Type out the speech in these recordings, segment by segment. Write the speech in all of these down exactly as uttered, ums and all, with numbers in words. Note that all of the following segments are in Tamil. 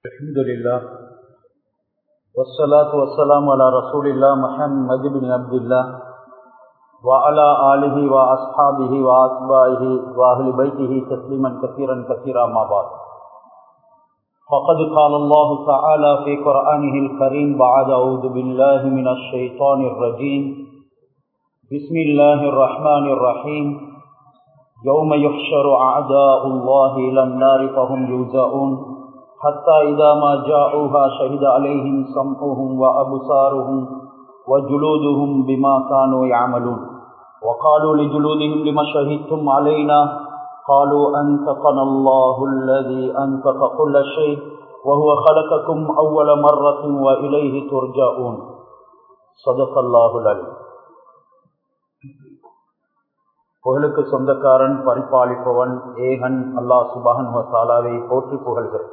الحمد لله والصلاة والسلام على رسول الله محمد بن عبد الله وعلى آله وأصحابه وأتباعه وأهل بيته تسليما كثيرا كثيرا ما بعد فقد قال الله تعالى في قرآنه الكريم بعد أعوذ بالله من الشيطان الرجيم بسم الله الرحمن الرحيم يوم يحشر أعداء الله إلى النار فهم يوزعون حتى إذا ما جاءوها شهد عليهم سمعهم وأبصارهم وجلودهم بما كانوا يعملون وقالوا لجلودهم لما شهدتم علينا قالوا أنطقنا الله الذي أنطق كل شيء وهو خلقكم أول مرة وإليه ترجعون صدق الله العليم. புகழுக்கு சொந்தக்காரன் பரிபாலிப்பவன் ஏகன் அல்லாஹ் சுப்ஹானஹு வ தஆலாவை போற்றி புகழ்கிறேன்.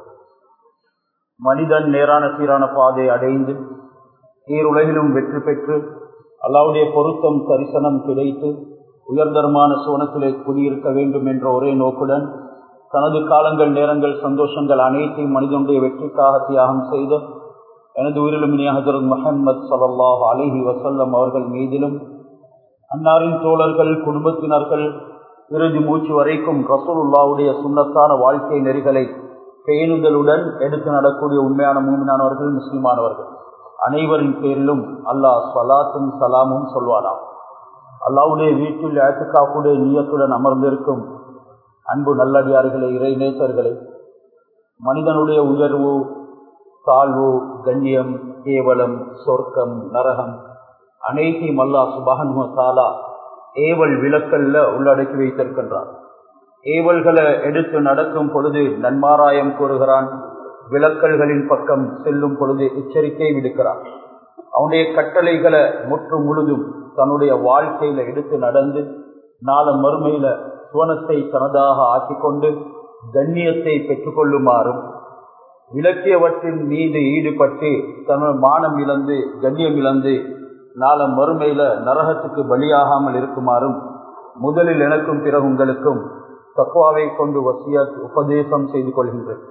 மனிதன் நேரான சீரான பாதை அடைந்து ஈருலகிலும் வெற்றி பெற்று அல்லாஹ்வுடைய பொருத்தம் தரிசனம் கிடைத்து உயர்தரமான சோனத்திலே குடியிருக்க வேண்டும் என்ற ஒரே நோக்குடன் தனது காலங்கள் நேரங்கள் சந்தோஷங்கள் அனைத்தையும் மனிதனுடைய வெற்றிக்காக தியாகம் செய்த எனது உயிரிலும் இனிய ஹஜ்ரத் முஹம்மது ஸல்லல்லாஹு அலைஹி வஸல்லம் அவர்கள் மீதிலும் அன்னாரின் தோழர்கள் குடும்பத்தினர்கள் இறுதி மூச்சு வரைக்கும் ரசூலுல்லாஹ்வுடைய சுன்னத்தான வாழ்க்கை நெறிகளை பேணுதலுடன் எடுத்து நடக்கூடிய உண்மையான மூமினானவர்கள் முஸ்லிமானவர்கள் அனைவரின் பேரிலும் அல்லாஹ் ஸலாத்தும் சலாமும் சொல்வானாம். அல்லாஹ்வுடைய வீட்டில் இஅ்திகாஃபுடைய நியத்துடன் அமர்ந்திருக்கும் அன்பு நல்லடியார்களே, இறை நேசர்களே, மனிதனுடைய உயர்வு தாழ்வு கண்ணியம் கேவலம் சொர்க்கம் நரகம் அனைத்தையும் அல்லாஹ் சுப்ஹானஹு வ தஆலா ஏவல் விலக்கல்ல உள்ளடக்கி வைத்திருக்கின்றார். ஏவல்களை எடுத்து நடக்கும் பொழுது நன்மாராயம் கூறுகிறான், விலக்கல்களின் பக்கம் செல்லும் பொழுது எச்சரிக்கை விடுக்கிறான். அவனுடைய கட்டளைகளை முற்று முழுதும் தன்னுடைய வாழ்க்கையில எடுத்து நடந்து நாள மறுமையில சுவனத்தை தனதாக ஆக்கிக்கொண்டு கண்ணியத்தை பெற்றுக்கொள்ளுமாறும் விலக்கியவற்றின் மீது ஈடுபட்டு தன்னுடைய மானம் இழந்து கண்ணியம் இழந்து நாள மறுமையில நரகத்துக்கு பலியாகாமல் இருக்குமாறும் முதலில் எனக்கும் பிறகு உங்களுக்கும் தக்வாவை கொண்டு வசியத் உபதேசம் செய்து கொள்கின்றேன்.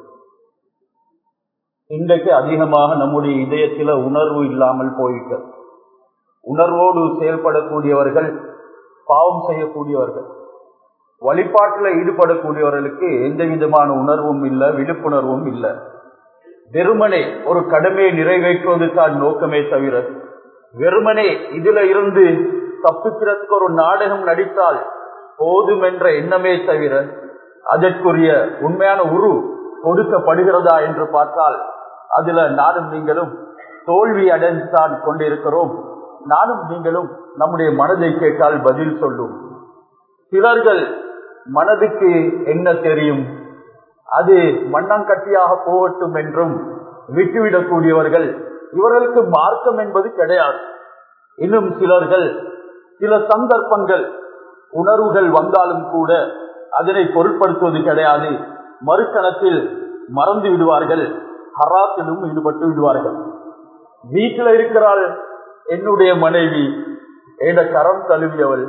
இன்றைக்கு அதிகமாக நம்முடைய இதயத்தில உணர்வு இல்லாமல் போய்விட்டது. உணர்வோடு செயல்படக்கூடியவர்கள் பாவம் செய்யக்கூடியவர்கள், வழிபாட்டில் ஈடுபடக்கூடியவர்களுக்கு எந்த விதமான உணர்வும் இல்லை, விழிப்புணர்வும் இல்லை. வெறுமனே ஒரு கடமையை நிறைவேற்றுவது தான் நோக்கமே தவிர வெறுமனே இதுல இருந்து தப்பிக்கிறதுக்கு ஒரு நாடகம் நடித்தால் போதும் என்ற எண்ணமே தவிர அதற்குரிய உண்மையான உரு கொடுக்கப்படுகிறதா என்று பார்த்தால் அதுல நானும் நீங்களும் தோல்வி அடைந்தான் கொண்டிருக்கிறோம். நானும் நீங்களும் நம்முடைய மனதை கேட்டால் பதில் சொல்லும். சிலர்கள் மனதுக்கு என்ன தெரியும், அது மண்ணாங்கட்டியாக போகட்டும் என்றும் விட்டுவிடக்கூடியவர்கள். இவர்களுக்கு மார்க்கம் என்பது கிடையாது. இன்னும் சிலர்கள் சில சந்தர்ப்பங்கள் உணர்வுகள் வந்தாலும் கூட அதனை பொருட்படுத்துவது கிடையாது. மறுக்கணத்தில் மறந்து விடுவார்கள், ஹராத்திலும் ஈடுபட்டு விடுவார்கள். வீட்டில் இருக்கிறாள் என்னுடைய மனைவி, என கரம் தழுவியவள்,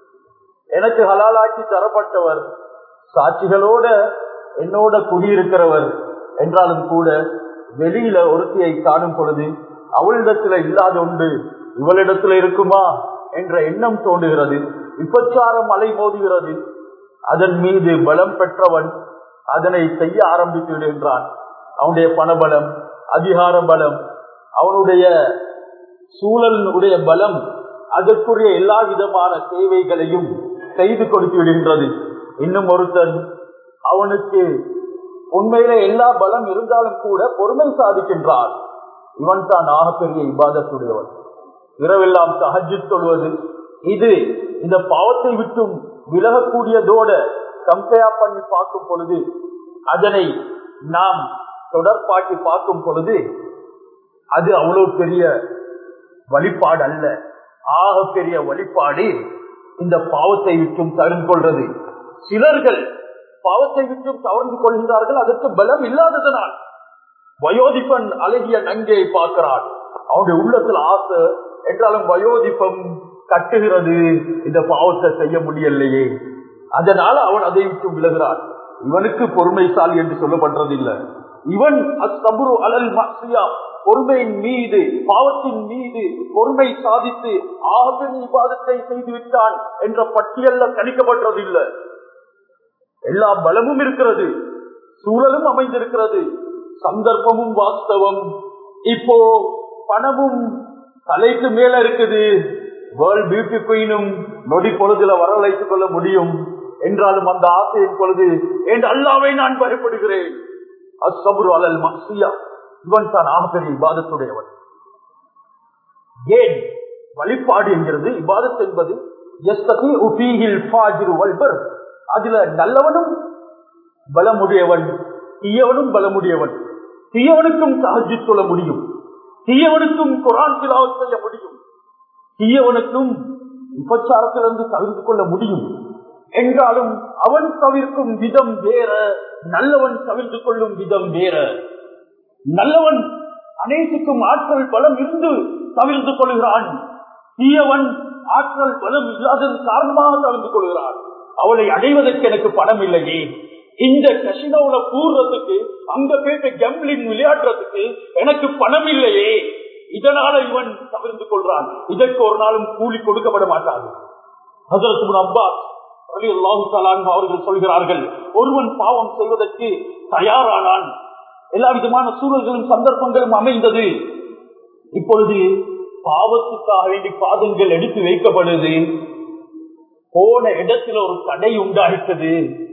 எனக்கு ஹலாலாக்கி தரப்பட்டவர், சாட்சிகளோட என்னோட குடியிருக்கிறவர் என்றாலும் கூட வெளியில ஒருத்தியை காணும் பொழுது அவளிடத்துல இல்லாத உண்டு இவளிடத்துல இருக்குமா என்ற எண்ணம் தோன்றுகிறது. விபச்சாரம் அலை மோதுகிறது. அதன் மீது பலம் பெற்றவன் அதனை செய்ய ஆரம்பித்து விடுகின்றான். அவனுடைய பணபலம், அதிகார பலம், அவனுடைய சூழலுடைய பலம் அதற்குரிய எல்லா விதமான சேவைகளையும் செய்து கொடுத்து விடுகின்றது. இன்னும் ஒருத்தன் அவனுக்கு உண்மையில எல்லா பலம் இருந்தாலும் கூட பொறுமை சாதிக்கின்றான். இவன் தான் ஆகப்பெரிய இபாதத்துடையவன். இரவெல்லாம் தஹஜ்ஜுத் தொழுவது, இது இந்த பாவத்தை விட்டும் விலகக்கூடியதோட கம்பேர் பண்ணி பார்க்கும் பொழுது, அதனை நாம் தொடர்பாக்கி பார்க்கும் பொழுது அது அவ்வளவு பெரிய வழிபாடு அல்ல. ஆக பெரிய வழிபாடு இந்த பாவத்தை விட்டும் தவிர்த்து கொள்வது. சிலர்கள் பாவத்தை விட்டும் தவறு கொள்கிறார்கள், அதற்கு பலம் இல்லாததனால். வயோதிபன் அழகிய நங்கையை பார்க்கிறான், அவனுடைய உள்ளத்தில் ஆசை என்றாலும் வயோதிபம் கட்டுகிறது, இந்த பாவத்தை செய்ய முடியலையே, அதனால அவன் அதை விட்டு விலகிறான். இவனுக்கு பொறுமைசாலி என்று சொல்லப்படுறது இல்லை. இவன் அஸ்ஸப்ரு அலல் மஅசியா பொறுமையின் மீது பாவத்தின் மீது பொறுமை சாதித்து ஆகிற இபாதத்தை செய்து விட்டான் என்ற பட்டியல்ல கணிக்கப்பட்டதில்லை. எல்லா பலமும் இருக்கிறது, சூழலும் அமைந்திருக்கிறது, சந்தர்ப்பமும் வாஸ்தவம். இப்போ பணமும் தலைக்கு மேல இருக்குது, வேர்ல்ட் பியூட்டி குயினும் நொடி பொழுதுல வரவழைத்துக் கொள்ள முடியும் என்றாலும் அந்த ஆசையின் பொழுது என்று அல்லாஹ்வை நான் பயப்படுகிறேன். அஸ்ஸப்ரு அலல் மஅசியா இவன் தான் ஆகப்பெரிய இபாதத்துடையவன். ஏன் வழிபாடு என்கிறது இபாதத் என்பது அதுல நல்லவனும் பலமுடையவன், தீயவனும் பலமுடையவன். தீயவனுக்கும் தஹஜ்ஜுத் தொழ முடியும், தீயவனுக்கும் குர்ஆன் திலாவத் செய்ய முடியும், தீயவனுக்கும் விபச்சாரத்திலிருந்து தவிர்த்து கொள்ள முடியும். என்றாலும் அவன் தவிர்க்கும் விதம் வேற, நல்லவன் தவிர்த்து கொள்ளும் விதம் வேற. நல்லவன் அனைத்துக்கும் ஆற்றல் பலம் இருந்து தவிர்த்து கொள்கிறான், தீயவன் ஆற்றல் பலம் இல்லாதது காரணமாக தவிர்த்து கொள்கிறான். அவளை அடைவதற்கு எனக்கு பணம் இல்லையே, இந்த கசினோல கூறுறதுக்கு அங்க போயிட்டு கேம்பிளிங் விளையாடுறதுக்கு எனக்கு பணம் இல்லையே, இதனால இவன் தவிர்த்து கொள்றான். இதற்கு ஒரு நாளும் கூலி கொடுக்கப்பட மாட்டாது. ஹஜ்ரத் இப்னு அப்பாஸ் ரலியல்லாஹு தஆலா அன்ஹு அவர்கள் சொல்கிறார்கள், ஒருவன் பாவம் செய்வதற்கு தயாரானான், எல்லா விதமான சூழல்களும் சந்தர்ப்பங்களும் அமைந்தது. இப்பொழுது பாவத்துக்காக வேண்டி பாதங்கள் எடுத்து வைக்கப்படுது, போன இடத்துல ஒரு தடை உண்டாகிட்டது,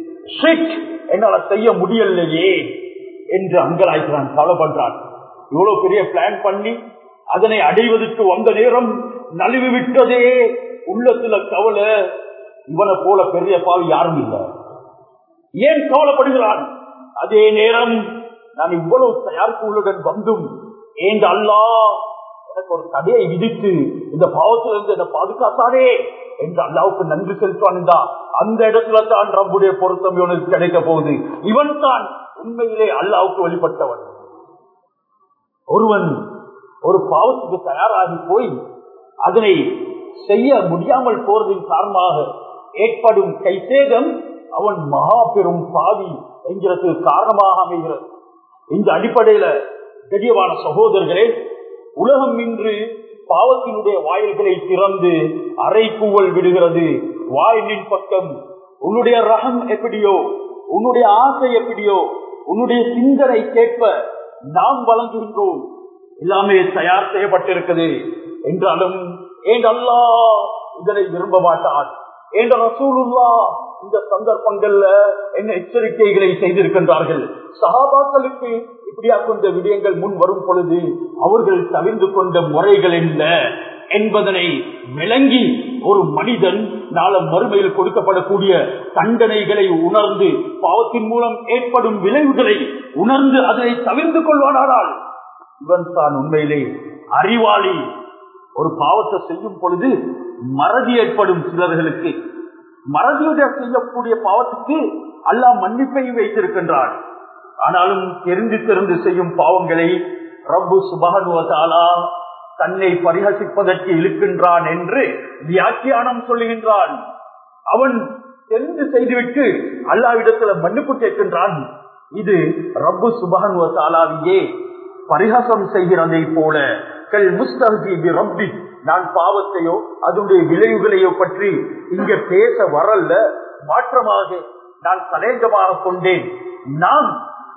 என்னால செய்ய முடியலையே என்று அங்கலாய்க்கிறான், கவலை பண்றான். இவ்வளவு பெரிய பிளான் பண்ணி அதனை அடைவதற்கு வந்த நேரம் நழுவி விட்டதே, உள்ளத்துல கவலை. இவனை போல பெரிய பாவி யாரும் இல்லை. ஏன் கவலைப்படுகிறான்? அதே நேரம் நான் இவ்வளவு தயாரிப்பு உள்ளுடன் வந்தும் ஏன் அல்லாஹ் எனக்கு ஒரு தடையை விதித்து இந்த பாவத்திலிருந்து என்னை பாதுகாத்தானே என்று அல்லாவுக்கு நன்றி செலுத்துவான். அந்த இடத்துல தான் ரப்புடைய பொருத்தம் இவனுக்கு கிடைக்க போகுது. இவன் தான் உண்மையிலே அல்லாவுக்கு வழிபட்டவன். ஒருவன் ஒரு பாவத்துக்கு தயாராகி போய் அதனை செய்ய முடியாமல் போறதின் காரணமாக ஏற்படும் கைசேதம் அவன் மகா பெரும் பாவி என்கிறதுக்கு காரணமாக அமைகிறது. இந்த அடிப்படையில தெளிவான சகோதரர்களே, உலகம் இன்று பாவத்தினுடைய வாயில்களை திறந்து அரை கூவல் விடுகிறது. வாயிலின் பக்கம் உன்னுடைய ரகம் எப்படியோ, உன்னுடைய ஆசை எப்படியோ, உன்னுடைய சிந்தனை கேட்ப நாம் வழங்குகின்றோம். எல்லாமே தயார் செய்யப்பட்டிருக்கிறது. என்றாலும் ஏன் அல்லாஹ் இதனை விரும்ப மாட்டான்? என்ற ரசூலுல்லாஹ் இந்த சந்தர்ப்பங்கள்ல என்ன எச்சரிக்கைகளை செய்திருக்கின்றார்கள். சஹாபாக்களுக்கு இப்படியா கொண்ட விடயங்கள் முன் வரும் பொழுது அவர்கள் தவிர்த்து கொண்ட முறைகள் என்ன என்பதனை விளங்கி ஒரு மனிதன் நாள மறுமையில் கொடுக்கப்படக்கூடிய தண்டனைகளை உணர்ந்து பாவத்தின் மூலம் ஏற்படும் விளைவுகளை உணர்ந்து அதனை தவிர்த்து கொள்வானால் இவன் தான் உண்மையிலே அறிவாளி. ஒரு பாவத்தை செய்யும் பொழுது மறதி ஏற்படும் சிலர்களுக்கு, மறதியுடைய செய்யக்கூடிய பாவத்துக்கு அல்லாஹ் மன்னிப்பை வைத்திருக்கின்றான். ஆனாலும் தெரிந்து தெரிந்து செய்யும் பாவங்களை ரப்பு சுப்ஹானஹு வ தஆலா தன்னை பரிஹசிப்பதற்கு இழுக்கின்றான் என்று வியாக்கியானம் சொல்லுகின்றான். அவன் தெரிந்து செய்துவிட்டு அல்லாஹ்விடத்தில் மன்னிப்பு கேட்கின்றான். இது ரப்பு சுப்ஹானஹு வ தஆலாவையே பரிஹசம் செய்கிறதை போல கல் முஸ்தஹ்தி பி ரப்பி, நான் பாவத்தையோ அதனுடைய விளைவுகளையோ பற்றி இங்க பேச வரல, மாற்றமாக நான் தலையங்கமாக கொண்டேன். நாம்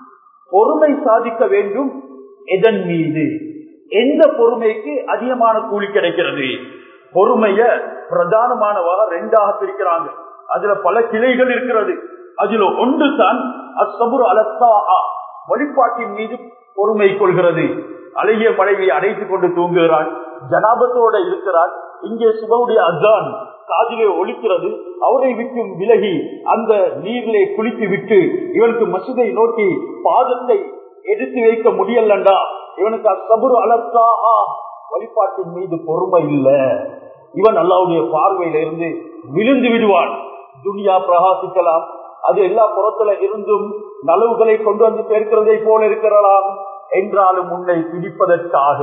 பொறுமை சாதிக்க வேண்டும். எதன் மீது? எந்த பொறுமைக்கு அதிகமான கூலி கிடைக்கிறது? பொறுமைய பிரதானமானவாக ரெண்டாக பிரிக்கிறாங்க. அதுல பல கிளைகள் இருக்கிறது. அதுல ஒன்று தான் அஸ்ஸப்ரு அலத்தாஆ, வழிபாட்டின் மீது பொறுமை கொள்கிறது. அழகிய மனைவியை அடைத்துக் கொண்டு தூங்குகிறான், ஜனாபத்தோட இருக்கிறான், இங்கே சுபவுடைய அசான் காதிலே ஒலிக்கிறது, அவரை விட்டு விலகி அந்த நீரிலே குளித்து விட்டு இவனுக்கு மசூதை நோக்கி பாதத்தை எடுத்து வைக்க முடியலண்டா இவனுக்கு அஸ்ஸப்ரு அலத்தாஆ, வழிபாட்டின் மீது பொறுமை இல்ல. இவன் அல்லாஹ்வுடைய பார்வையில இருந்து விழுந்து விடுவான். துனியா பிரகாசிக்கலாம், அது எல்லா புறத்துல இருந்தும் நலவுகளை கொண்டு வந்து சேர்க்கிறதை போல இருக்கிறலாம். என்றாலும் உன்னை பிடிப்பதற்காக,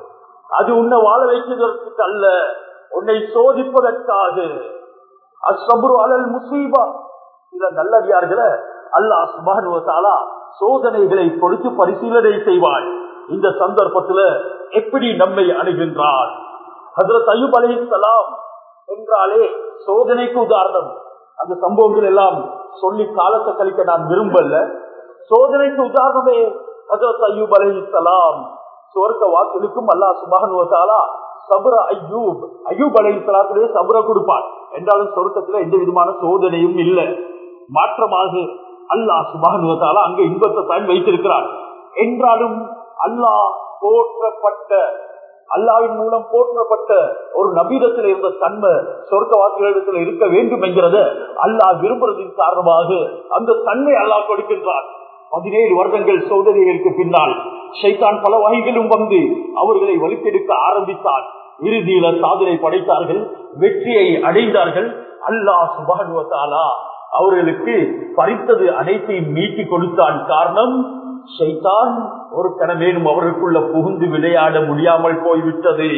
அது உன்னை வாழ வைக்கிறதற்கு அல்ல, உன்னை சோதிப்பதற்காக. அஸ்ஸப்ரு அலல் முஸீபா, சில நல்லடியார்களை அல்லாஹ் சுப்ஹானஹு வ தஆலா சோதனைகளை கொடுத்து பரிசீலனை செய்வாள். இந்த சந்தர்ப்பத்துல எப்படி நம்மை அணுகின்றார்? ஹஜ்ரத் அய்யூப் அலைஹிஸ்ஸலாம் என்றாலே சோதனைக்கு உதாரணம். அந்த சம்பவங்கள் எல்லாம் சொல்லி காலத்தை கழிக்க நான் விரும்பல. சோதனைக்கு உதாரணமே ஹஜ்ரத் அய்யூப் அலைஹிஸ்ஸலாம். சுவர்க்க வாக்களுக்கும் அல்லாஹ் சுப்ஹானஹு வ தஆலா சப்ர அய்யூப் அய்யூப் அலைஹிஸ்ஸலாத்துடைய சப்ர கொடுப்பார். என்றாலும் சொர்க்கத்துல எந்த விதமான சோதனையும் இல்லை. மாற்றமாக அல்லாஹ் சுப்ஹானஹு வ தஆலா அங்கே இன்பத்தை தான் வைத்திருக்கிறார். என்றாலும் அல்லாஹ் போற்றப்பட்ட அல்லாஹ்வின் மூலம் போற்றப்பட்ட ஒரு நபீரத்தில் இருந்த தன்மை சொர்க்க வாக்கிகளிடத்தில் இருக்க வேண்டும் என்கிறத அல்லாஹ் விரும்புறதின் காரணமாக அந்த தன்மை அல்லாஹ் கொடுக்கின்றார். பதினேழு வருடங்கள் சோதனைகளுக்கு பின்னால் ஷைத்தான் பல வகைகளும் வந்து அவர்களை வலித்தெடுக்க ஆரம்பித்தார். இறுதியில சாதனை படைத்தார்கள், வெற்றியை அடைந்தார்கள். அல்லாஹ் சுப்ஹானஹு வ தஆலா அவர்களுக்கு பறித்தது அனைத்தையும் மீட்டி கொடுத்தான். காரணம், ஷைத்தான் ஒரு கணமேனும் அவர்களுக்குள்ள புகுந்து விளையாட முடியாமல் போய்விட்டது.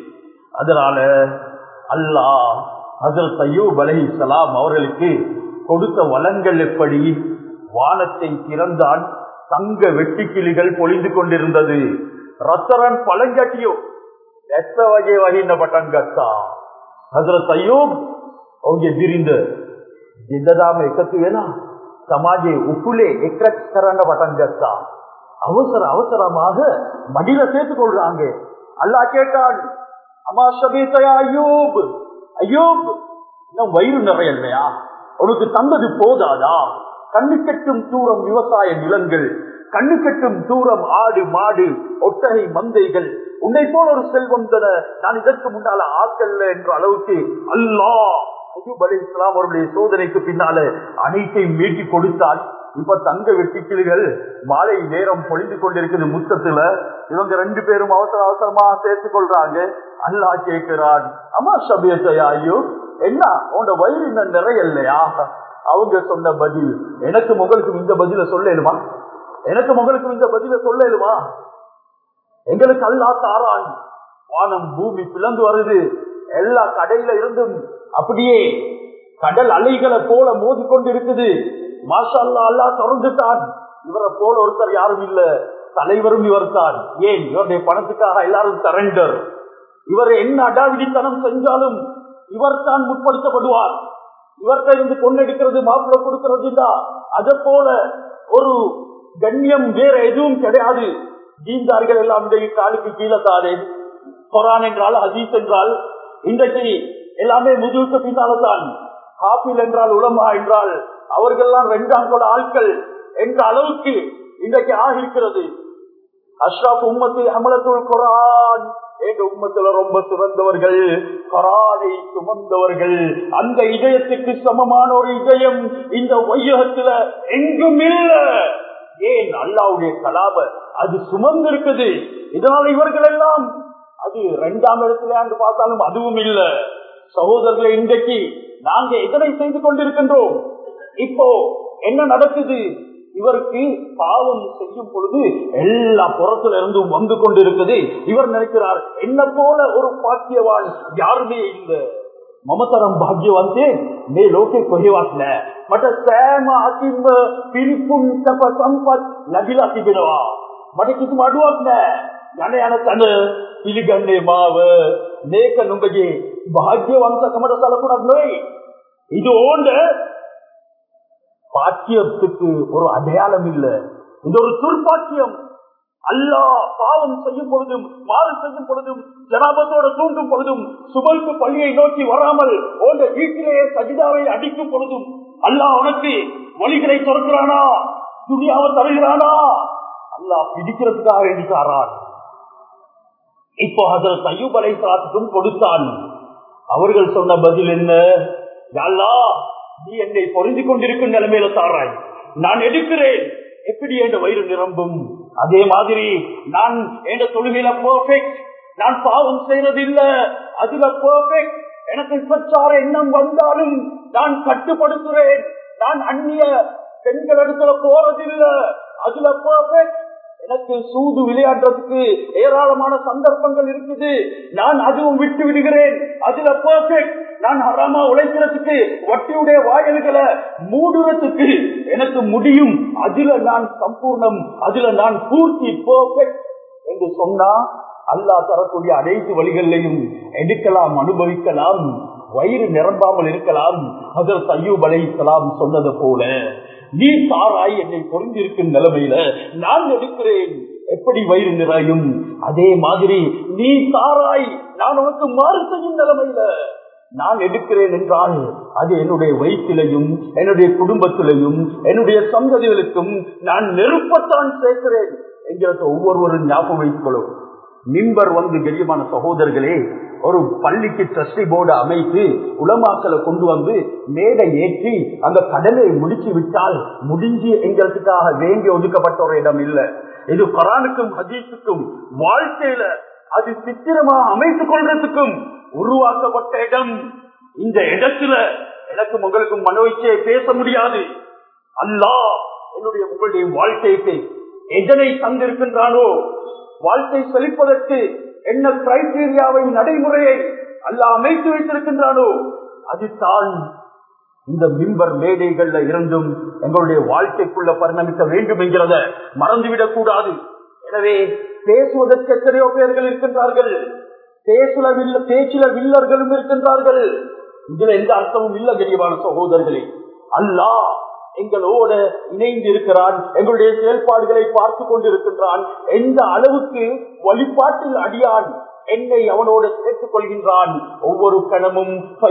அதனால அல்லாஹ் ஹஜ்ரத் அய்யூப் அலைஹிஸ்ஸலாம் அவர்களுக்கு கொடுத்த வளங்கள் எப்படி? வானத்தை திறந்தான், தங்க வெட்டுக்கிளிகள் பொழிந்து கொண்டிருந்தது. ரத்தரன் பழங்கட்டியோ எத்த வகை வகைன பட்டங்கத்தா ஹஜ்ரத் அய்யூப் அவங்க விரிந்த ஜிந்ததாம එකතු වෙලා சமாஜே உப்புலே எக்ரட் කරන්න පටන් ගත්තා. அவசர அவசரமாக மடியில சேர்த்துக் கொள்றாங்க. அல்லாஹ் கேட்டான், அம்மா ஷபீதயா அய்யூப், அய்யூப் இன்னும் வயிறு நிறைய இல்லையா? உனக்கு தந்தது போதாதா? கண்ணு கட்டும் தூரம் விவசாய நிலங்கள், கண்ணு கட்டும் தூரம் ஆடு மாடு ஒட்டகை மந்தைகள், உன்னை போல ஒரு செல்வம் தர நான் இதற்கு முன்னால ஆக்கல்ல என்ற அளவுக்கு அல்லாஹ் அய்யூப் அலைஹிஸ்ஸலாம் அவருடைய சோதனைக்கு பின்னால அனைத்தையும் மீட்டி கொடுத்தால். இப்ப தங்க வெட்டிக்கிளிகள் மாலை நேரம் பொழிந்து கொண்டிருக்கிறது முத்தத்துல. இவங்க ரெண்டு பேரும் அவசர அவசரமா சேர்த்துக் கொள்றாங்க. அல்லாஹ் கேட்கிறான், அம்மா ஷபீதயா அய்யூப், என்ன உன்னோட வயிறு இன்னும் நிறைய இல்லையா? அவங்க சொன்ன பதில், எனக்கு உங்களுக்கும் இந்த பதில சொல்லலுமா? எனக்கு உங்களுக்கும் இந்த பதில சொல்லலுமா? எங்களுக்கு அல்லாஹ் தாரான். வானம் பூமி பிளந்து வருது. எல்லா கடையில இருந்தும் அப்படியே கடல் அலைகளை போல மோதி கொண்டு இருக்குது. மாஷா அல்லாஹ், அல்லாஹ் திறந்துட்டான். இவரை போல ஒருத்தர் யாரும் இல்ல, தலைவரும் இவர் தான். ஏன்? இவருடைய பணத்துக்காக எல்லாரும் சரண்டர். இவர் என்ன அடாவிடித்தனம் செஞ்சாலும் இவர் தான் முற்படுத்தப்படுவார். இவர்கிட்ட இருந்து பொண்ணெடுக்கிறது, மாப்பிள்ளை கொடுக்கிறது, அதை போல ஒரு கண்ணியம் வேற எதுவும் கிடையாது. தீன்தார்கள் எல்லாம் இன்றைக்கு காலுக்கு கீழே தானே. குர்ஆன் என்றால், ஹதீஸ் என்றால் இன்றைக்கு எல்லாமே முதுகுக்கு பின்னால்தான். ஹாஃபில் என்றால், உலமா என்றால் அவர்கள்லாம் ரெண்டாம் கொல ஆட்கள் என்ற அளவுக்கு இன்றைக்கு ஆகிருக்கிறது. அஷ்ரஃப் உம்மத்து அமலத்துல் குர்ஆன் என்ற உம்மத்துல ரொம்ப சிறந்தவர்கள், குர்ஆனை சுமந்தவர்கள். அந்த இதயத்துக்கு சமமான ஒரு இதயம் இந்த வையகத்துல எங்கும் இல்ல. ஏன்? அல்லாஹ்வுடைய கலாம அது சுமந்து இருக்குது. இதனால இவர்கள் எல்லாம் அது இரண்டாம் இடத்துல என்று பார்த்தாலும் அதுவும் இல்ல. சகோதரர்களை, இன்றைக்கு நாங்க எதனை செய்து கொண்டிருக்கின்றோம்? இப்போ என்ன நடக்குது? இவருக்கு பாவம் செய்யும் பொழுது எல்லா புறத்துல இருந்தும் வந்து கொண்டிருக்குது. இவர் நினைக்கிறார், என்ன போல ஒரு பாக்கியவான் யாருமே இல்லை. மமதரம் பாக்யவந்தே மே லோகே கொஹேவாத்ல மට සෑම අතින්ම පිරිපුන් සප සම්පත් ලැබිලා තිබෙනවා. මට කිසිම අඩුවක් නැහැ. යන යන තන පිළිගන්නේ මාව. මේක නුඹගේ භාග්‍යවන්තකමට සලකුණක් නෙවෙයි. இது ஓண்ட பாக்கியத்துக்கு ஒரு அடையாளம் இல்ல. இது ஒரு துர்பாக்கியம். அல்லாஹ் பாவம் செய்யும் பொழுதும், மாறு செய்யும் பொழுதும், ஜனாபத்தோட தூண்டும் பொழுதும், சுபருக்கு பள்ளியை நோக்கி வராமல் ஓண்ட வீட்டிலேயே சஜிதாவை அடிக்கும் பொழுதும் அல்லாஹ் உனக்கு வழிகளை திறக்கிறானா? துனியாவை தருகிறானா? அல்லாஹ் பிடிக்கிறதுக்காக வேண்டித்தாரான். இப்போ ஹஜ்ரத் அய்யூப் அலைஹிஸ்ஸலாத்துக்கும் கொடுத்தான். அவர்கள் சொன்ன பதில் என்ன? யா அல்லாஹ், நீ என்னை பொருந்தி கொண்டிருக்கும் நிலைமையில தாராய். நான் எடுக்கிறேன். எப்படி என்ற வயிறு நிரம்பும்? அதே மாதிரி நான் என்ற தொழுகையில பெர்ஃபெக்ட். நான் பாவம் செய்யறது இல்ல, அதுல பெர்ஃபெக்ட். எனக்கு பிரச்சார எண்ணம் வந்தாலும் நான் கட்டுப்படுத்துறேன். நான் அந்நிய பெண்கள் இடத்துல போறதில்லை, அதுல பெர்ஃபெக்ட். எனக்கு சூது விளையாடுறதுக்கு ஏராளமான சந்தர்ப்பங்கள் இருக்குது, நான் அதுவும் விட்டு விடுகிறேன், அதுல பெர்ஃபெக்ட். நான் ஹராமா உழைக்கிறதுக்கு, வட்டியுடைய வாயில்களை மூடுறதுக்கு எனக்கு முடியும். அதுல நான் சம்பூர்ணம், அதுல நான் பூர்த்தி பெர்ஃபெக்ட் என்று சொன்னா அல்லாஹ் தரக்கூடிய அனைத்து வழிகளையும் எடுக்கலாம், அனுபவிக்கலாம், வயிறு நிரம்பாமல் இருக்கலாம். ஹஜ்ரத் அய்யூப் அலைஹிஸ்ஸலாம் சொன்னது போல, நீ சாராய் என்னை பொருந்திருக்கும் நிலைமையில நான் எடுக்கிறேன், எப்படி வயிறு நிறையும்? அதே மாதிரி நீ சாராய் நான் உனக்கு மாறு செய்யும் நிலைமையில நான் எடுக்கிறேன் என்றால் அது என்னுடைய வயிற்றிலையும் என்னுடைய குடும்பத்திலையும் என்னுடைய சந்ததிகளுக்கும் நான் நெருப்பத்தான் சேர்க்கிறேன் என்கிறத ஒவ்வொருவரும் ஞாபகம் வைத்துக் கொள்ளும். மிம்பர் வந்து கண்ணியமான சகோதரர்களே, ஒரு பள்ளிக்கு ட்ரஸ்டி போர்டு அமைத்து உலமாக்களை கொண்டு வந்து மேடை ஏற்றி அந்த கடலை முடிச்சு விட்டால் முடிஞ்சு எங்களுக்காக வேண்டி ஒதுக்கப்பட்ட ஒரு இடம் இல்லை. இது குர்ஆனுக்கும் ஹதீஸுக்கும் வாழ்க்கையில அது சித்திரமாக அமைத்துக் கொள்றதுக்கும் உருவாக்கப்பட்ட இடம். இந்த இடத்துல எனக்கு உங்களுக்கும் மனோச்சையை பேச முடியாது. அல்லாஹ் என்னுடைய உங்களுடைய வாழ்க்கைக்கு எதனை தந்திருக்கின்றானோ, வாழ்க்கை செழிப்பதற்கு என்ன கிரைட்டீரியாவை, நடைமுறையை அல்லாஹ் அமைத்து வைத்திருக்கின்றானோ, அதுதான் இந்த மிம்பர் மேடைகள்ல இருந்தும் எங்களுடைய வாழ்க்கைக்குள்ள பரிணமிக்க வேண்டும் என்கிறத மறந்துவிடக் கூடாது. எனவே பேசுவதற்கு எத்தனையோ பேர்கள் இருக்கின்றார்கள், பேசுல பேச்சில வில்லர்களும் இருக்கின்றார்கள். இதுல எந்த அர்த்தமும் இல்ல கண்ணியமான சகோதரர்களே. அல்லாஹ் எங்களோட இணைந்து இருக்கிறான், எங்களுடைய செயல்பாடுகளை பார்த்து கொண்டிருக்கின்றான். எந்த அளவுக்கு வழிபாட்டில் அடியான் என்னை அவனோடு சேர்த்துக் கொள்கின்றான். ஒவ்வொரு கணமும்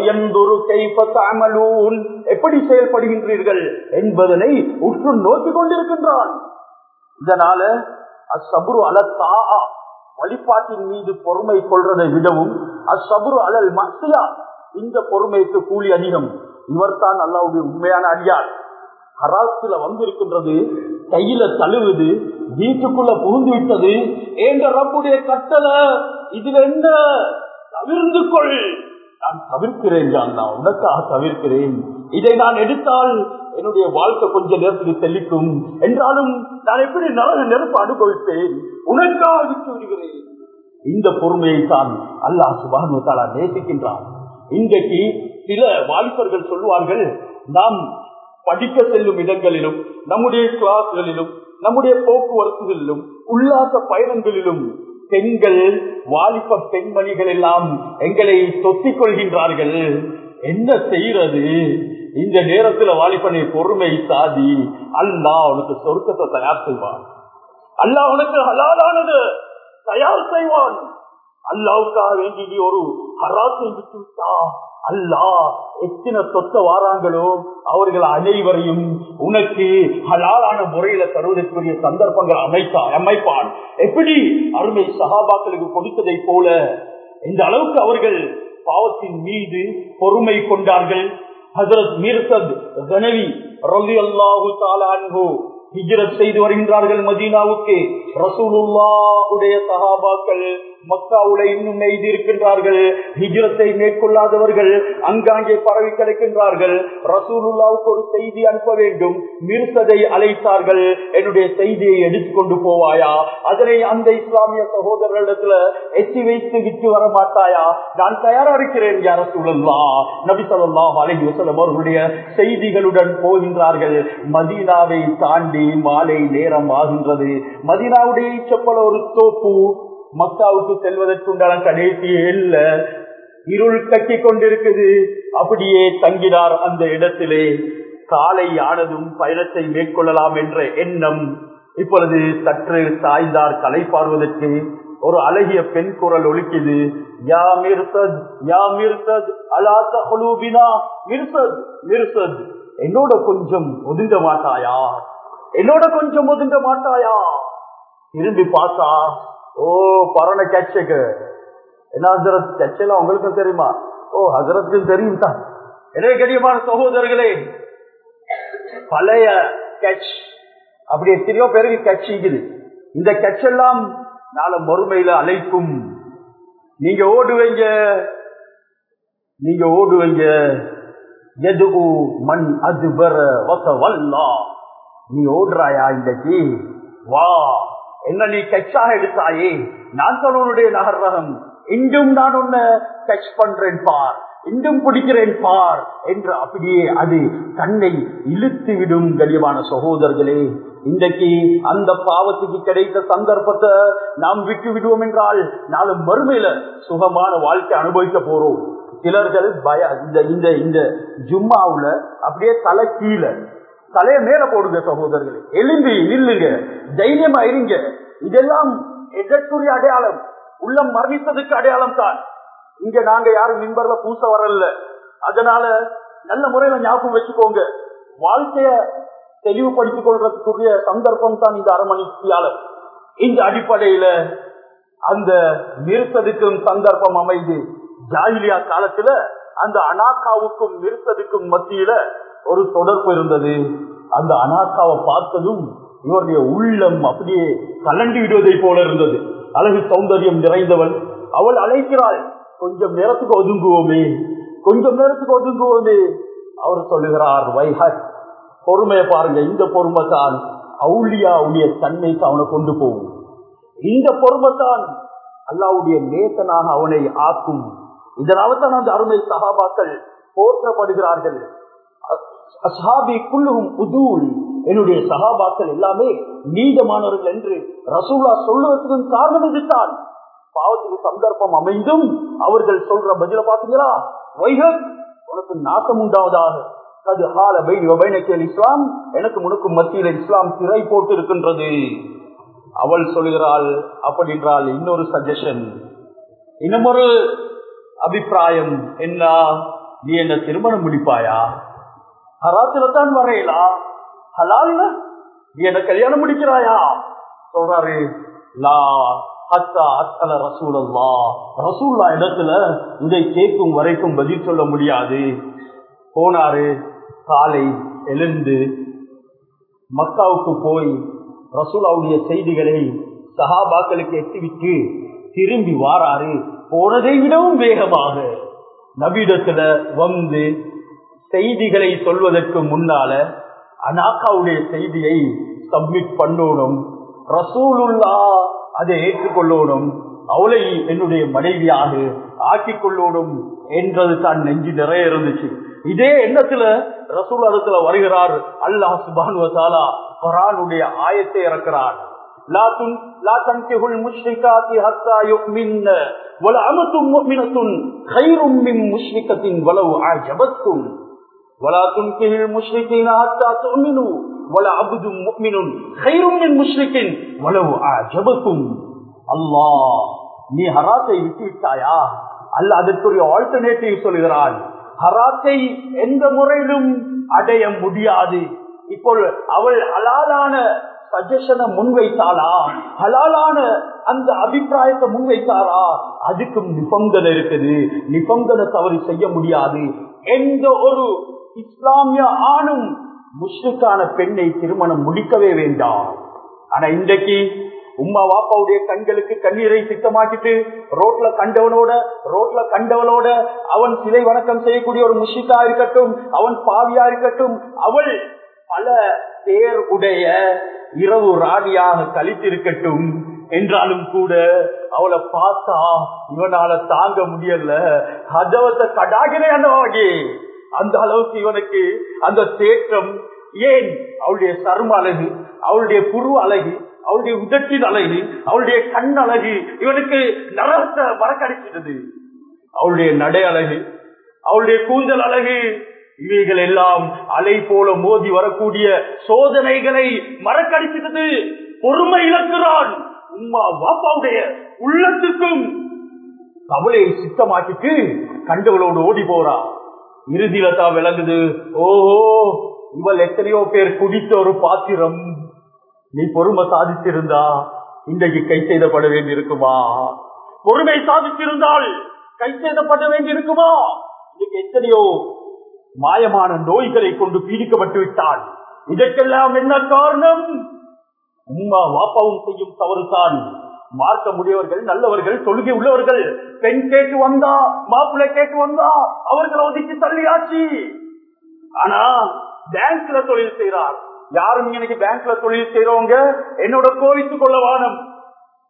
எப்படி செயல்படுகின்றீர்கள் என்பதனை உற்று நோக்கிக் கொண்டிருக்கின்றான். இதனால அஸ்ஸப்ரு அலத்தா, வழிபாட்டின் மீது பொறுமை கொள்றதை விடவும் அஸ்ஸப்ரு அலல் மஅசியா, இந்த பொறுமைக்கு கூலி அதிகம். இவர் தான் அல்லாஹ்வுடைய உண்மையான அடியார். ஹராத்துல வந்திருக்கின்றது, கையில தழுவுது, வீட்டுக்குள்ள புகுந்து விட்டது, எங்க ரப்புடைய கட்டளை, இதுல என்ன தவிர்ந்து கொள், நான் தவிர்க்கிறேன், நான் உனக்காக தவிர்க்கிறேன். இதை நான் எடுத்தால் என்னுடைய வாழ்க்கை கொஞ்ச நேரத்துக்கு செல்லிக்கும் என்றாலும் நான் எப்படி நரக நெருப்பு அனுபவிப்பேன், உனக்காக விட்டு விடுகிறேன். இந்த பொறுமையை தான் அல்லாஹ் சுப்ஹானஹு வ தஆலா நேசிக்கின்றான். இன்றைக்கு சில வாலிபர்கள் சொல்வார்கள், நாம் படிக்க செல்லும் இடங்களிலும், நம்முடைய கிளாஸ்களிலும், நம்முடைய போக்குவரத்துகளிலும், உல்லாச பயணங்களிலும் பெண்கள், வாலிப பெண்மணிகள் எல்லாம் எங்களை தொத்திக் கொள்கின்றார்கள். என்ன செய்யறது? இந்த நேரத்தில் வாலிபனை பொறுமை சாதி, அல்லாஹ் உனக்கு சொர்க்கத்தை தயார் செய்வான், அல்லாஹ் உனக்கு ஹலாலானது தயார் செய்வான். அல்லாவுக்காக வேண்டி நீ ஒரு ஹராத்தை விட்டு விட்டா அல்லாஹ் எத்தனை சொத்த வாராங்களோ அவர்கள் அனைவரையும் உனக்கு ஹலாலான முறையில தருவதற்குரிய சந்தர்ப்பங்கள் அமைத்தா அமைப்பான். எப்படி அருமை சஹாபாக்களுக்கு கொடுத்ததை போல இந்த அளவுக்கு அவர்கள் பாவத்தின் மீது பொறுமை கொண்டார்கள். ஹஜ்ரத் மிர்சத் கனவி ரலியல்லாஹு தஆலா அன்ஹு ஹிஜ்ரத் செய்து வருகின்றார்கள் மதீனாவுக்கு. ரசூலுல்லாஹ்வுடைய சஹாபாக்கள் மக்காவுடைய இன்னும் நெய்து இருக்கின்றார்கள். ஹிஜ்ரத்தை மேற்கொள்ளாதவர்கள் அங்காங்கே பரவி கிடைக்கின்றார்கள். ரசூலுல்லாவுக்கு ஒரு செய்தி அனுப்ப வேண்டும். மிர்சதை அழைத்தார்கள். என்னுடைய செய்தியை எடுத்துக்கொண்டு போவாயா, அதனை அந்த இஸ்லாமிய சகோதரர்களிடத்துல எச்சி வைத்து விட்டு வர மாட்டாயா? நான் தயாரா இருக்கிறேன் யா ரசூலுல்லாஹ். நபி ஸல்லல்லாஹு அலைஹி வஸல்லம் அவர்களுடைய செய்திகளுடன் போகின்றார்கள். மதீனாவை தாண்டி மாலை நேரம் ஆகின்றது. மதீனாவுடைய செப்பல ஒரு தோப்பு, மக்காவுக்கு செல்வதற்குண்டான கடைசியே இல்ல, இருள் கட்டி கொண்டிருக்குது. அப்படியே தங்கினார் அந்த இடத்திலே. காலை ஆனதும் பயணத்தை மேற்கொள்ளலாம் என்ற எண்ணம். இப்பொழுது சற்று சாய்ந்தார் கலை பார்வதற்கு. ஒரு அழகிய பெண் குரல் ஒலிக்குது, யா மிர்சத், யா மிர்சத், அலா தஹ்லூபினா, மிர்சத், மிர்சத், என்னோட கொஞ்சம் ஒதுங்க மாட்டாயா, என்னோட கொஞ்சம் ஒதுங்க மாட்டாயா? திரும்பி பார்த்தா, ஓ பரண கேட்சுக்கு என்ன ஹசரத், கேட்செல்லாம் உங்களுக்கும் தெரியுமா? ஓ ஹசரத்துக்கும் தெரியும் தான். எனவே கண்ணியமான சகோதரர்களே, பழைய கேட்ச் அப்படி எத்தனையோ பேருக்கு கேட்ச் இருக்குது. இந்த கேட்ச் எல்லாம் நாளை மறுமையில அழைக்கும். நீங்க ஓடுவீங்க, நீங்க ஓடுவீங்க. மண் அதுபர வல்லா, நீ ஓடுறாயா இன்றைக்கு? வா, என்ன நீ கட்சாக எடுத்தாயே, நான் தான் உன்னுடைய நகர்வகம், இன்றும் நான் உன்னை கட்ச் பண்றேன் பார். இன்றும் பிடிக்கிறேன் பார் என்று அப்படியே அது தன்னை இழுத்து விடும். கண்ணியமான சகோதரர்களே, இன்றைக்கு அந்த பாவத்துக்கு கிடைத்த சந்தர்ப்பத்தை நாம் விட்டு விடுவோம் என்றால் நாளும் மறுமையில சுகமான வாழ்க்கை அனுபவிக்க போறோம். சிலர்கள் பய இந்த இந்த இந்த ஜும்மாவுல அப்படியே தலை கீழே தலைய மேல போடுங்க சகோதரர்களே, எழும்பி நில்லுங்க, தைரியமா இருங்க. இதெல்லாம் எதற்குரிய அடையாளம்? உள்ளம் மரணித்ததுக்கு அடையாளம் தான். இங்க நாங்க யாரும் மின்பர்ல பூச வரல. அதனால நல்ல முறையில ஞாபகம் வச்சுக்கோங்க, வாழ்க்கைய தெளிவுபடுத்திக் கொள்றதுக்குரிய சந்தர்ப்பம் தான் இந்த அரை மணி காலம். இந்த அடிப்படையில அந்த நிறுத்ததுக்கும் சந்தர்ப்பம் அமைது. ஜாஹிலியா காலத்துல அந்த அனாக்காவுக்கும் நிறுத்ததுக்கும் மத்தியில ஒரு தொடர்பு இருந்தது. அந்த அனாக்காவை பார்த்ததும் இவருடைய உள்ளம் அப்படியே கலண்டி விடுவதை போல இருந்தது. அழகு சௌந்தரியம் நிறைந்தவள். அவள் அழைக்கிறாள், கொஞ்சம் நேரத்துக்கு ஒதுங்குவோமே, கொஞ்சம் நேரத்துக்கு ஒதுங்குவோமே. அவர் சொல்லுகிறார், வைஹத், பொறுமையை பாருங்க. இந்த பொறுமை தான் அவுலியாவுடைய தன்மைக்கு அவனை கொண்டு போகும். இந்த பொறுமை தான் அல்லாஹ்வுடைய நேசனாக அவனை ஆக்கும். இதனால தான் அந்த அருமை சஹாபாக்கள் போற்றப்படுகிறார்கள். அஸ்ஹாபி குல்லுஹும் உதூல், என்னுடைய சஹாபாக்கள் எல்லாமே நீதமானவர்கள் என்று ரசூலுல்லாஹ் சொல்லுவதற்கு காரணம் இதுதான். பாவத்துக்கு சந்தர்ப்பம் அமைந்தும் அவர்கள் சொல்ற பதில பாத்தீங்களா, வைஹத், உனக்கு நாசம் உண்டாவதாக, அது ஹால பைனி வ பைனக்கல் இஸ்லாம், எனக்கு உனக்கு மத்தியில இஸ்லாம் திரை போட்டு இருக்கின்றது. அவள் சொல்கிறாள், அப்படி என்றால் இன்னொரு சஜஷன், இன்னமொரு அபிப்பிராயம் என்ன, நீ என்ன திருமணம் முடிப்பாயா? ஹராத்துல தான் வரையலா, ஹலால்ல நீ என்ன கல்யாணம் முடிக்கிறாயா? சொல்றாரு, லா ஹத்தா அஸ்அல ரசூலுல்லாஹ், ரசூலுல்லாஹ் இடத்துல இதை கேட்கும் வரைக்கும் பதில் சொல்ல முடியாது. போனாரு, காலை எழுந்து மக்காவுக்கு போய் ரசூலுல்லாஹ்வுடைய செய்திகளை சஹாபாக்களுக்கு எட்டிவிட்டு திரும்பி வாராரு. போனதை விடவும் வேகமாக நபியிடத்துல வந்து செய்திகளை சொல்வதற்கு முன்னால அனாக்காவுடைய செய்தியை சப்மிட் பண்ணணும். ரசூலுல்லாஹ் அதை ஏற்றுக்கொள்ளணும், அவளை என்னுடைய மனைவியாக ஆக்கிக் கொள்ளணும் என்றது தான் நெஞ்சு நிறைய இருந்துச்சு. இதே எண்ணத்துல ரசூலுல்லாஹ்ல வருகிறார். அல்லாஹ் சுப்ஹானஹு வ தஆலா குர்ஆனுடைய ஆயத்தை இறக்கிறார். லா துன் லா தன்கிஹுல் முஷ்ரிகாத்தி ஹத்தா யுமின்ன வல அமத்தும் முஃமினத்துன் கைரும் மின் முஷ்ரிகத்தின் வலவ் அஜபத்கும் வலா துன்கிஹுல் முஷ்ரிகீன ஹத்தா துமினு வல அப்தும் முஃமினுன் கைரும் மின் முஷ்ரிகின் வலவ் அஜபத்கும். அல்லாஹ், நீ ஹராத்தை விட்டுவிட்டாயா? அல்லாஹ் அதற்குரிய ஆல்டர்னேட்டிவ் சொல்கிறான். ஹராத்தை எந்த முறையிலும் அடைய முடியாது. இப்போ அவள் ஹலாலான சஜஷனை முன்வைத்தாளா, ஹலாலான அந்த அபிப்பிராயத்தை முன்வைத்தாரா? அதுக்கும் நிபந்தனை இருக்குது. நிபந்தனை தவறு செய்ய முடியாது. எந்த ஒரு இஸ்லாமிய ஆணும் முஸ்லிக்கான பெண்ணை திருமணம் முடிக்கவே வேண்டாம். ஆனா இன்றைக்கு உம்மா வாப்பாவுடைய கண்களுக்கு கண்ணீரை சித்தமாக்கிட்டு ரோட்ல கண்டவனோட ரோட்ல கண்டவனோட அவன் சிலை வணக்கம் செய்யக்கூடிய ஒரு முஷ்ரிக்கா இருக்கட்டும், அவன் பாவியா இருக்கட்டும், அவள் பல பேர் உடைய இரவு ராணியாக கழித்திருக்கட்டும் என்றாலும் கூட அவளை பார்த்தா இவனால தாங்க முடியல. ஹதவத்தை கடாகினே அந்த அளவுக்கு இவனுக்கு அந்த தேற்றம். ஏன்? அவளுடைய சர்ம அழகு, அவளுடைய புருவ அழகு, அவளுடைய உதட்டின் அழகு, அவளுடைய கண் அழகு இவனுக்கு நரகத்தை மறக்கடிக்கிறது. அவளுடைய நடை அழகு, அவளுடைய கூந்தல் அழகு, இவைகள் எல்லாம் அலை போல மோதி வரக்கூடிய சோதனைகளை மறக்கடிக்கிறது. பொறுமை இழக்கிறான். உம்மா வாப்பாவுடைய உள்ளத்துக்கும் கவலையை சித்தமாக்கிட்டு கண்டவளோடு ஓடி போறா. இறுதியில தான் விளங்குது, ஓஹோ இவள் எத்தனையோ பேர் குடித்த ஒரு பாத்திரம். நீ பொறுமை சாதித்திருந்தா இன்றைக்கு கை செய்தப்பட வேண்டி இருக்குமா? பொறுமை சாதித்திருந்தால் கை செய்தப்பட வேண்டி இருக்குமா? இன்னைக்கு எத்தனையோ மாயமான நோய்களை கொண்டு பீடிக்கப்பட்டு விட்டான். இதற்கெல்லாம் என்ன காரணம்? உம்மா வாப்பாவும் செய்யும் தவறுதான். மார்க்க முடியவர்கள், நல்லவர்கள், தொழுகை உள்ளவர்கள், பெண் கேட்டு வந்தா, மாப்பிள்ளை கேட்டு வந்தா அவர்களை ஒதுக்கி தள்ளியாச்சு. ஆனா பேங்க்ல தொழில் செய்யறார். யாரும் இன்னைக்கு பேங்க்ல தொழில் செய்யறவங்க என்னோட கோவித்துக் கொள்ள வானம்.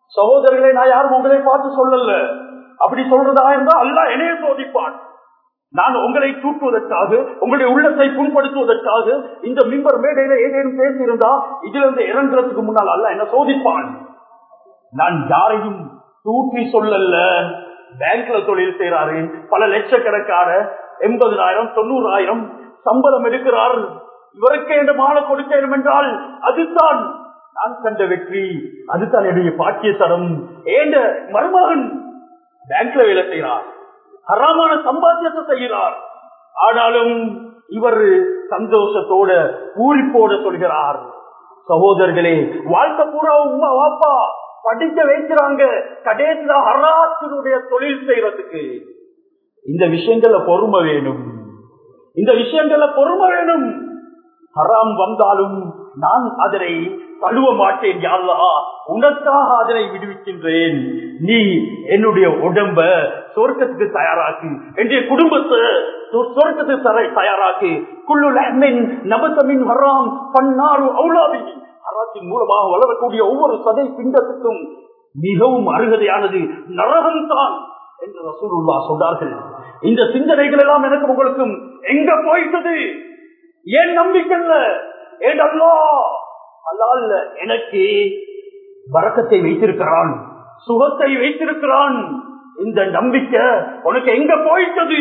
சகோதரர்களை நான் யாரும் உங்களை பார்த்து சொல்லல. அப்படி சொல்றதா இருந்தா அல்லாஹ் என்னைய சோதிப்பான். நான் உங்களை தூக்குவதற்காக, உங்களுடைய உள்ளத்தை புண்படுத்துவதற்காக இந்த மிம்பர் மேடையில ஏதேனும் பேசியிருந்தா இதுல இருந்து இறங்குறதுக்கு முன்னால் அல்ல என்ன சோதிப்பான். நான் யாரையும் தூக்கி சொல்லல. பேங்க்ல தொழில் செய்யறாரு, பல லட்சக்கணக்கான எண்பதாயிரம் தொண்ணூறாயிரம் சம்பளம் எடுக்கிறார். இவருக்கே இந்த மாலை கொடுக்கணும் என்றால் அதுதான் நான் கண்ட வெற்றி, அதுதான் என்னுடைய பாக்கியத்தரம். ஏண்ட மருமகன் பேங்க்ல வேலை செய்கிறார், ஹராமான சம்பாத்தியத்தை செய்கிறார். ஆனாலும் இவர் சந்தோஷத்தோட பூரிப்போட சொல்கிறார். சகோதரர்களே, வாழ்க்கை பூரா உமா வாப்பா படிக்க வைக்கிறாங்க, கடைசியில ஹராத்தினுடைய தொழில் செய்யறதுக்கு. இந்த விஷயங்கள பொறுமை வேணும், இந்த விஷயங்கள பொறுமை வேணும். ஹராம் வந்தாலும் நான் அதனை தழுவ மாட்டேன். யா அல்லாஹ், உனக்காக அதனை விடுவிக்கின்றேன். நீ என்னுடைய உடம்ப சொர்க்கத்துக்கு தயாராக்கு, என்னுடைய குடும்பத்தை சொர்க்கத்துக்கு தயாராக்கு. குல்லு லஹ்மின் நபத மின் ஹராம் ஃபன்னாரு அவுலாபி. ஹராத்தின் மூலமாக வளரக்கூடிய ஒவ்வொரு சதை பிண்டத்துக்கும் மிகவும் அருகதையானது நரகம்தான் என்று ரசூலுல்லாஹ் சொன்னார்கள். இந்த சிந்தனைகள் எல்லாம் எனக்கு உங்களுக்கும் எங்க போயிட்டது? ஏன் நம்பிக்கை இல்ல? ஏன் அல்லாஹ் ஹலால்ல எனக்கு பரக்கத்தை வைத்திருக்கிறான், சுகத்தை வைத்திருக்கிறான். இந்த நம்பிக்கை உனக்கு எங்க போயிட்டது?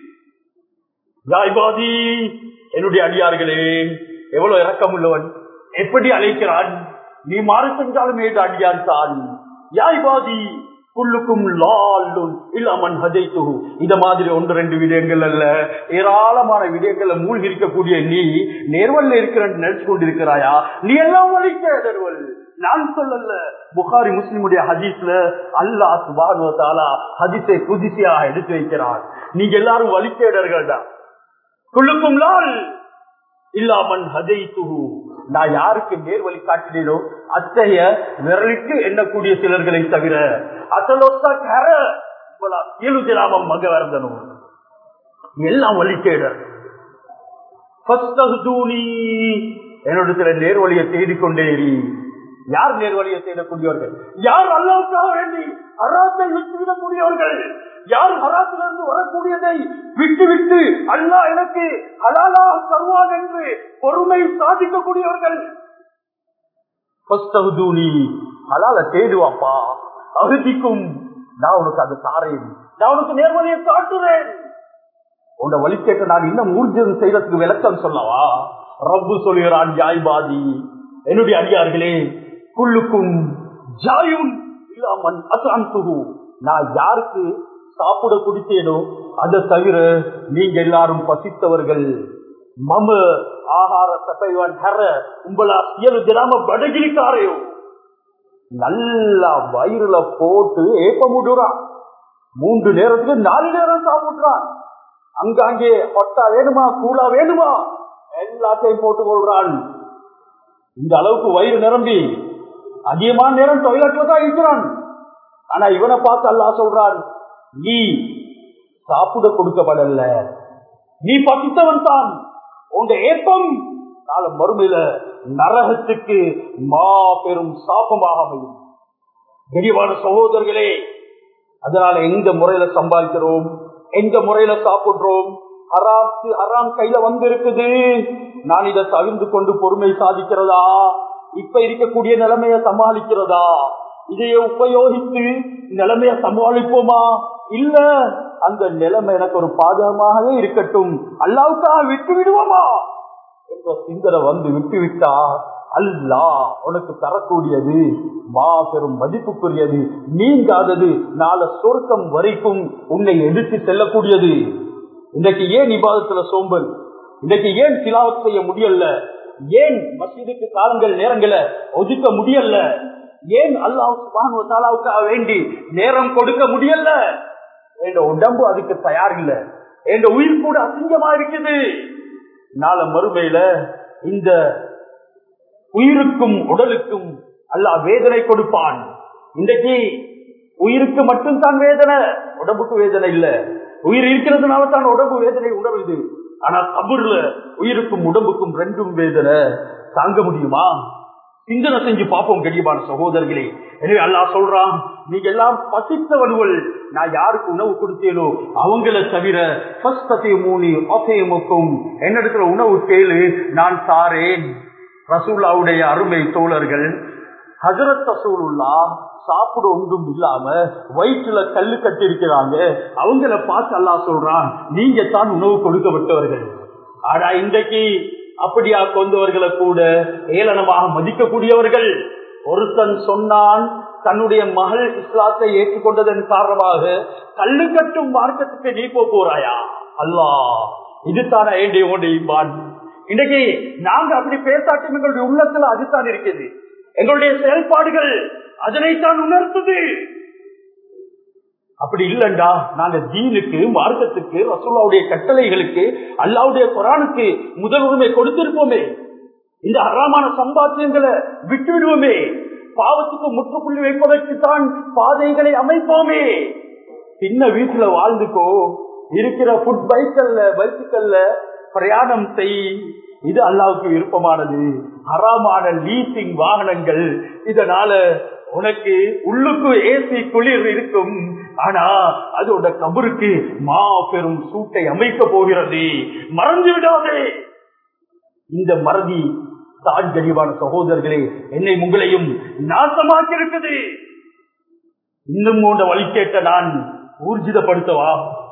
யா இபாதி, என்னுடைய அடியார்களே, எவ்வளவு இரக்கம் உள்ளவன், எப்படி அழைக்கிறான். நீ மாறு செஞ்சாலும் ஏது அடியான் தான். யா இபாதி குல்லுக்கும் லால்லுன் இல்லாமன் ஹதைத்துஹு. இத மாதிரி ஒன்று ரெண்டு விடயங்கள் அல்ல, ஏராளமான விடயங்களை மூழ்கி இருக்கக்கூடிய நீ நேர்வல்ல இருக்கிற நினைச்சு கொண்டிருக்கிறாயா? நீ எல்லாம் வலிக்க நேர்வல். நான் சொல்லல, புகாரி முஸ்லிமுடைய ஹதீஸ்ல அல்லாஹ் சுப்ஹானஹு வ தஆலா ஹதீஸை புதிசியாக எடுத்து வைக்கிறார். நீங்க எல்லாரும் வலிக்கேடர்கள் தான். குல்லுக்கும் லால் இல்லாமன் ஹதைத்துஹு. நான் யாருக்கு நேர்வழி காட்டினோ அத்தகைய விரலுக்கு எண்ணக்கூடிய சிலர்களை தவிர அசலோத்தாமம் மக வரந்தனும் எல்லாம் வழிகேடர். என்னோட சில நேர்வழியை தேடிக்கொண்டே. யார் நேர்வழியை தேடக்கூடியவர்கள்? யார் அல்லாஹ்வுக்காக வேண்டி ஹராத்தை விட்டுவிடக்கூடியவர்கள்? யார் ஹராத்திலிருந்து வரக்கூடியதை விட்டுவிட்டு அல்லாஹ் எனக்கு ஹலாலாக தருவான் என்று பொறுமை சாதிக்கக்கூடியவர்கள்? ஹலால தேடுவாப்பா, அகதிக்கும் நான் உனக்கு அது தாரேன், நான் உனக்கு நேர்வழியை காட்டுறேன். உன்னை வழி கேட்ட நான் இன்னும் ஊர்ஜம் செய்யறதுக்கு விளக்கம் சொல்லவா? ரப்பு சொல்கிறான், ஜாய்பாதி, என்னுடைய அடியார்களே, குல்லுக்கும் ஜாயும் இல்லாமன் அசாந்துஹு. நான் யாருக்கு சாப்பிட குடித்தேனோ அதை தவிர நீங்க எல்லாரும் பசித்தவர்கள். மம ஆகார சபைவன் ஹர உங்களா இயலு தினாம படகிலிக்காரையோ. நல்லா வயிறுல போட்டு ஏப்ப முடுறான். மூன்று நேரத்துக்கு நாலு நேரம் சாப்பிடுறான். அங்காங்கே ஒட்டா வேணுமா கூழா வேணுமா எல்லாத்தையும் போட்டுக் கொள்றான். இந்த அளவுக்கு வயிறு நிரம்பி அதிகமான நேரம் டொய்லெட்ல தான் இருக்கிறான். ஆனா இவனை பார்த்து அல்லாஹ் சொல்றான், நீ சாப்பிட கொடுக்கப்படல, நீ பசித்தவன் தான். உங்க ஏப்பம் நாள மறுமையில நரகத்துக்கு மாபெரும் சாபமாக அமையும். கனிவான சகோதரர்களே, அதனால எந்த முறையில சம்பாதிக்கிறோம், எந்த முறையில சாப்பிடுறோம்? ஹராத்து ஹராம் கையில வந்து இருக்குது. நான் இதை தவிர்த்து கொண்டு பொறுமை சாதிக்கிறதா? இப்ப இருக்கக்கூடிய நிலைமையை சமாளிக்கிறதா? இதையே உபயோகித்து நிலைமையை சமாளிப்போமா? இல்ல அந்த நிலைமை எனக்கு ஒரு பாதகமாகவே இருக்கட்டும், அல்லாஹ்வுக்காக விட்டு விடுவோமா என்ற சிந்தனை வந்து விட்டு விட்டா அல்லாஹ் உனக்கு தரக்கூடியது மாபெரும் மதிப்புக்குரியது, நீங்காதது, நாள சொர்க்கம் வரைக்கும் உன்னை எடுத்து செல்லக்கூடியது. இன்றைக்கு ஏன் இபாதத்துல சோம்பல்? இன்றைக்கு ஏன் திலாவத் செய்ய முடியல? ஏன் மஸ்ஜிதுக்கு காலங்கள் நேரங்களை ஒதுக்க முடியல? ஏன் அல்லாஹ் சுப்ஹானஹு வ தஆலாவுக்காக வேண்டி நேரம் கொடுக்க முடியல? என் உடம்பு அதுக்கு தயார் இல்ல, என் உயிர் கூட அசிங்கமா இருக்குது. நாள மறுமையில இந்த உயிருக்கும் உடலுக்கும் அல்லாஹ் வேதனை கொடுப்பான். இன்றைக்கு உயிருக்கு மட்டும்தான் வேதனை, உடம்புக்கு வேதனை இல்ல. உயிர் இருக்கிறதுனால தான் உடம்பு வேதனை உணருது. ஆனா கபூர்ல உயிருக்கும் உடம்புக்கும் ரெண்டும் வேதனை. தாங்க முடியுமா? சிந்தனை செஞ்சு பார்ப்போம் கடியமான சகோதரர்களே. எனவே அல்லாஹ் சொல்றான், நீங்க எல்லாம் பசித்தவர்கள், நான் யாருக்கு உணவு கொடுத்தேனோ அவங்கள தவிர என்னிடத்துல உணவு கேளு, நான் தாரேன். ரசூலுல்லாஹ்வுடைய அருமை தோழர்கள் ஹஜ்ரத் ரசூலுல்லாஹ் சாப்பிட ஒன்றும் இல்லாம வயிற்றுல கல்லு கட்டி இருக்கிறாங்க. அவங்கள பார்த்து அல்லாஹ் சொல்றான், நீங்க தான் உணவு கொடுக்கப்பட்டவர்கள். ஆனா இன்றைக்கு அப்படியா கொண்டவர்களை கூட ஏளனமாக மதிக்கக்கூடியவர்கள். ஒருத்தன் சொன்னான், தன்னுடைய மகள் இஸ்லாத்தை ஏற்றுக்கொண்டதன் காரணமாக கல்லு கட்டும் மார்க்கத்துக்கு நீ போறாயா? அல்லாஹ், இதுதான இன்றைக்கு நாங்க அப்படி பேசாட்டும் எங்களுடைய உள்ளத்துல அதுதான் இருக்குது. எங்களுடைய செயல்பாடுகள் அதனைத்தான் உணர்த்துது. அப்படி இல்லண்டா நாங்க தீனுக்கு, மார்க்கத்துக்கு, ரசூலுல்லாஹ்வுடைய கட்டளைகளுக்கு, அல்லாஹ்வுடைய குர்ஆனுக்கு முதல் உரிமை கொடுத்திருப்போமே. இந்த ஹராமான சம்பாத்தியங்களை விட்டு விடுவோமே. பாவத்துக்கு முற்றுப்புள்ளி வைப்பதற்கு தான் பாதைகளை அமைப்போமே. சின்ன வீட்டுல வாழ்ந்துக்கோ, இருக்கிற ஃபுட் பைக்கல்ல பைக்குகள்ல பிரயாணம் செய். இது அல்லாஹ்வுக்கு விருப்பமானது. ஹராமான லீசிங் வாகனங்கள், இதனால உனக்கு உள்ளுக்கு ஏசி குளிர் இருக்கும், ஆனா அதோட கபருக்கு மாபெரும் சூட்டை அமைக்க போகிறது. மறந்து விடாதே. இந்த மறதி தான் கனிவான சகோதரர்களே என்னை உங்களையும் நாசமாக்கி இருக்குது. இன்னும் போன்ற வழி கேட்ட நான் ஊர்ஜிதப்படுத்தவா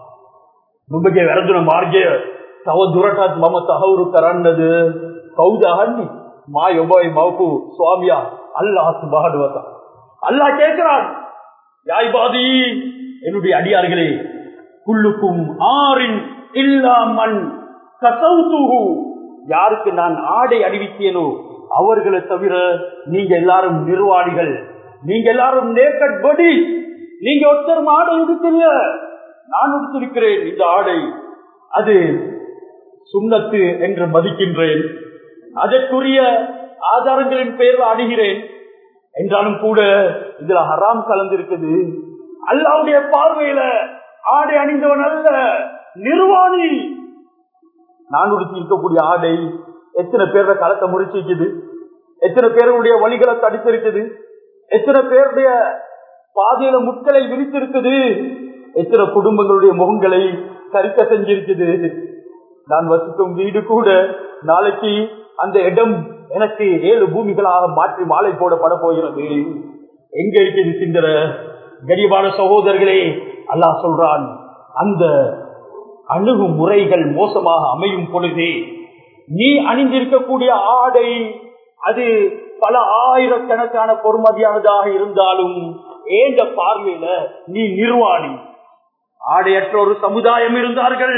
மும்பகே வரதுன மார்கே தவ துரட்டாத் மம தகவரு கரண்டது கௌதஹன்னி மா யொபாய் மௌகு சுவாமியா அல்லாஹ் சுப்ஹானஹு வ தஆலா. அல்லாஹ் கேட்கிறான், யா இபாதி, என்னுடைய அடியார்களே, குல்லுக்கும் ஆரின் இல்லா மன் கஸௌதுஹு, யாருக்கு நான் ஆடை அணிவித்தேனோ அவர்களை தவிர நீங்க எல்லாரும் நிர்வாணிகள், நீங்க எல்லாரும் நேக்கட் பாடி. நீங்க ஒருத்தரும் ஆடை உடுத்தில்ல, நான் உடுத்திருக்கிறேன். இந்த ஆடை அது சுன்னத்து என்று மதிக்கின்றேன், அதற்குரிய ஆதாரங்களின் பெயரில் அணுகிறேன். என்றாலும் கூட இதுல ஹராம் கலந்திருக்குது. அல்லாஹ்வுடைய பார்வையில ஆடை அணிந்தவன் அல்ல, நிர்வாணி. நான் உடுத்தி இருக்கக்கூடிய ஆடை எத்தனை பேருடைய களத்தை முறிச்சிருக்குது, எத்தனை பேருடைய வழிகளை தடுத்திருக்குது, எத்தனை பேருடைய பாதையில முட்களை விரித்திருக்குது, எத்தனை குடும்பங்களுடைய முகங்களை கரிக்க செஞ்சிருக்குது. நான் வசிக்கும் வீடு கூட நாளைக்கு அந்த இடம் எனக்கு ஏழு பூமிகளாக மாற்றி மாலை போடப்பட போகிறது. எங்க இருக்குது சிந்தர? கனிவான சகோதரர்களே, அல்லாஹ் சொல்றான், அந்த அணுகுமுறைகள் மோசமாக அமையும் பொழுது நீ அணிந்திருக்கக்கூடிய ஆடை அது பல ஆயிரக்கணக்கான பொறுமதியானதாக இருந்தாலும் ஏந்த பார்வையில நீ நிர்வாணி. ஆடையற்ற ஒரு சமுதாயம் இருந்தார்கள்.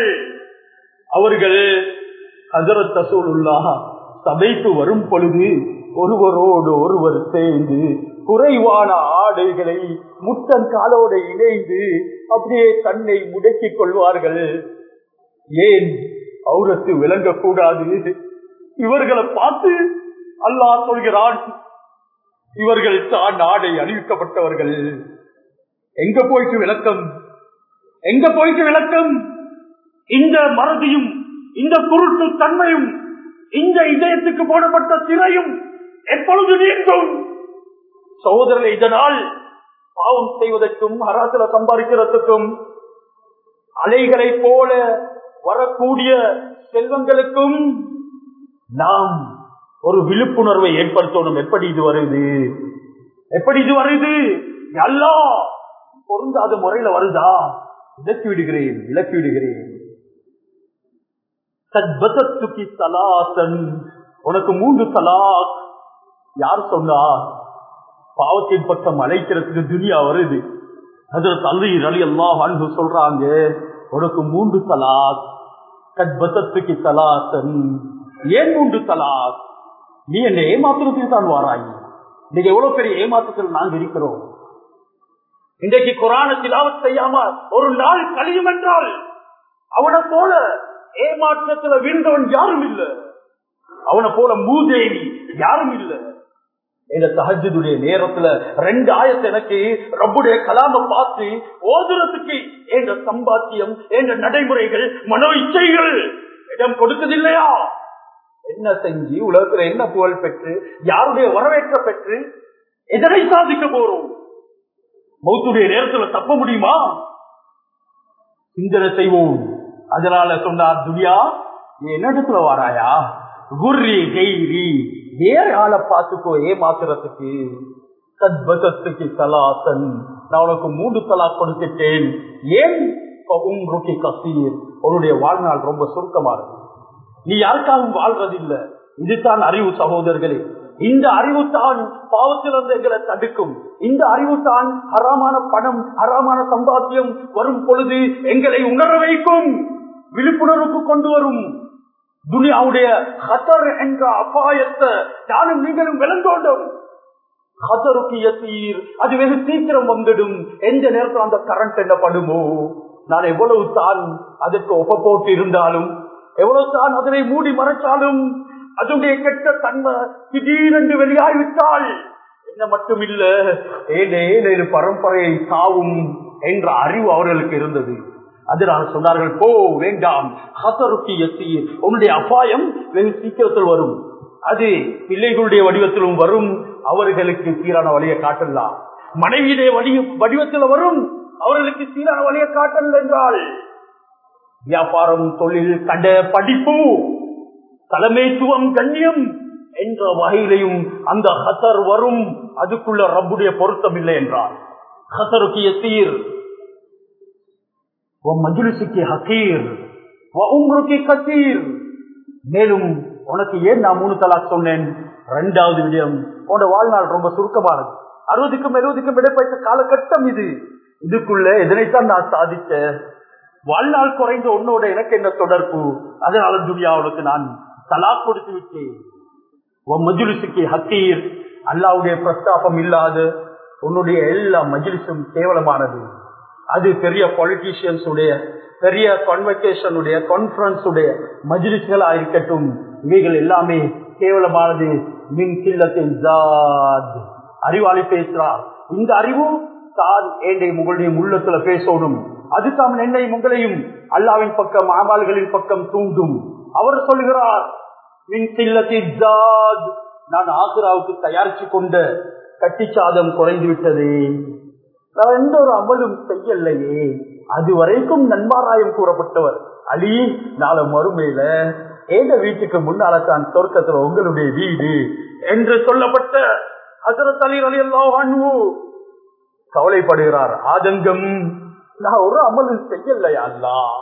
அவர்கள் ஹஜ்ரத் ரசூலுல்லாஹ் சபைக்கு வரும் பொழுது ஒருவரோடு ஒருவர் சேர்ந்து குறைவான ஆடைகளை முட்டன் காலோடு இணைந்து அப்படியே தன்னை முடக்கிக் கொள்வார்கள். ஏன் அவுரத்து விளங்கக்கூடாது? இவர்களை பார்த்து அல்லாஹ் சொல்கிறான், இவர்கள் தான் ஆடை அணிவிக்கப்பட்டவர்கள். எங்க போயிட்டு விளக்கம்? எங்க போயிட்டு விளக்கம்? இந்த மறதியும் இந்த குருட்டு தன்மையும் இந்த இதயத்துக்கு போடப்பட்ட திரையும் எப்பொழுது நீங்கும்? சகோதரர்களே, இதனால் பாவம் செய்வதற்கும் ஹராத்துல சம்பாதிக்கிறதுக்கும் அலைகளை போல வரக்கூடிய செல்வங்களுக்கும் நாம் ஒரு விழிப்புணர்வை ஏற்படுத்தணும். எப்படி இது வருது? எப்படி இது வருது? அல்லாஹ் பொருந்தாத முறையில வருதா? விலக்கி விடுகிறேன், விலக்கி விடுகிறேன். உனக்கு மூன்று தலாக். யார் சொன்னா? பாவத்தின் பக்கம் அழைக்கிறதுக்கு துனியா வருது. ஹஜ்ரத் அலி ரலியல்லாஹு அன்ஹு சொல்றாங்க, உனக்கு மூன்று தலாக். கத்பதத்துக்கு தலாசன். ஏன் மூன்று தலாக்? நீ என்ன ஏமாத்துறதுக்கு தான் வாராய். இன்னைக்கு எவ்வளவு பெரிய ஏமாற்றத்தில் நாங்கள் இருக்கிறோம். இன்றைக்கு குர்ஆனை திலாவத் செய்யாம ஒரு நாள் கழியும் என்றால் அவனை போல ஏமாற்றத்துல வீழ்ந்தவன் யாரும் இல்ல, அவனை போல மூதேவி யாரும் இல்ல. இந்த தஹஜ்ஜுடைய நேரத்துல ரெண்டு ஆயத்தை எனக்கு ரப்புடைய கலாம பார்த்து ஓதுறதுக்கு என்ற சம்பாத்தியம், என்ற நடைமுறைகள், மனோ இச்சைகள் இடம் கொடுக்குது இல்லையா? என்ன செஞ்சு உலகத்துல என்ன புகழ் பெற்று யாருடைய வரவேற்ற பெற்று எதனை சாதிக்க போறோம்? மௌத்துடைய நேரத்தில் தப்ப முடியுமா? சிந்தனை செய்வோம். அதனால சொன்னார், துனியா என்னிடத்துல வாராயா, குர்ரி கைரி வேற ஆளை பார்த்துக்கோ ஏமாத்துறதுக்கு. சத்பசத்துக்கு சலாசன், நான் உனக்கு மூன்று தலா கொடுத்துட்டேன். ஏன்? கசீர், உன்னுடைய வாழ்நாள் ரொம்ப சுருக்கமானது, நீ யாருக்காகவும் வாழ்றதில்லை. இதுதான் அறிவு சகோதரர்களே. இந்த அறிவு தான் பாவத்திலிருந்து எங்களை தடுக்கும். இந்த அறிவு தான் ஹராமான பணம் ஹராமான சம்பாத்தியம் வரும் பொழுது எங்களை உணர வைக்கும், விழிப்புணர்வுக்கு கொண்டு வரும். துனியாவுடைய ஹதர் என்ற அபாயத்தை நானும் நீங்களும் விளங்கோண்டும். ஹதருக்கு யசீர், அது வெகு சீக்கிரம் வந்துடும். எந்த நேரத்தில் அந்த கரண்ட் என்ன படுமோ, நான் எவ்வளவு தான் அதற்கு ஒப்ப போட்டு இருந்தாலும், எவ்வளவு தான் அதனை மூடி மறைச்சாலும், அதனுடைய கெட்ட தன்மை திடீரென்று வெளியாகிவிட்டால் என்ன மட்டுமில்ல, ஏழு ஏழு பரம்பரையை தாவும் என்ற அறிவு அவர்களுக்கு இருந்தது. அதனால சொன்னார்கள், போ வேண்டாம், ஹதருக்கு யசீர், உன்னுடைய அபாயம் வெகு சீக்கிரத்தில் வரும். அது பிள்ளைகளுடைய வடிவத்திலும் வரும், அவர்களுக்கு சீரான வழியை காட்டலாம். மனைவியுடைய வடிவத்தில் வரும், அவர்களுக்கு சீரான வழியை காட்டல் என்றால் வியாபாரம், தொழில், கடை, படிப்பு, தலைமைத்துவம், கண்ணியம் என்ற வகையிலையும் அந்த ஹதர் வரும். அதுக்குள்ள ரப்புடைய பொருத்தம் இல்லை என்றால் ஹதருக்கு யசீர், மஜ்லிஸுக்கு ஹகீர், உம்ருக்கு கசீர். மேலும் உனக்கு ஏன் நான் மூணு தலாக் சொன்னேன்? இரண்டாவது விடயம், உன்னோட வாழ்நாள் ரொம்ப சுருக்கமானது. அறுபதுக்கும் எழுபதுக்கும் இடைப்பட்ட காலகட்டம் இது. இதுக்குள்ள எதனைத்தான் நான் சாதிச்ச? வாழ்நாள் குறைந்த உன்னோட எனக்கு என்ன தொடர்பு? அதனால துனியாவுக்கு நான் தலாக் கொடுத்து விட்டேன். மஜ்லிஸுக்கு ஹக்கீர், அல்லாவுடைய பிரஸ்தாபம் இல்லாத உன்னுடைய எல்லா மஜ்லிஸும் கேவலமானது. அது பெரிய பொலிட்டீஷியன்ஸ் உடைய, பெரிய கான்வெகேஷன் உடைய, கான்பரன்ஸ் உடைய மஜ்லிஸ்களா இருக்கட்டும், இவைகள் எல்லாமே கேவலமானது. மின் கில்லத்தின் அறிவாளி பேசுறார். இந்த அறிவு தான் என்னை உங்களுடைய உள்ளத்துல பேசணும். அது தான் என்னை உங்களையும் அல்லாவின் பக்கம் அமல்களின் பக்கம் தூண்டும். அவர் சொல்கிறார், மின் கில்லத்தின் நான் ஆக்ராவுக்கு தயாரிச்சு கொண்ட கட்டிச்சாதம் குறைந்து விட்டது, நான் எந்த ஒரு அமலும் செய்யலையே. அதுவரைக்கும் நன்மாராயம் கூறப்பட்டவர் அலி, நாளை மறுமையில ஏக வீட்டுக்கு முன்னால தான் சொர்க்கத்துல உங்களுடைய வீடு என்று சொல்லப்பட்ட ஹஜ்ரத் அலி ரலியல்லாஹு அன்ஹு கவலைப்படுகிறார். ஆதங்கம், நான் ஒரு அமலும் செய்யலையா அல்லாஹ்.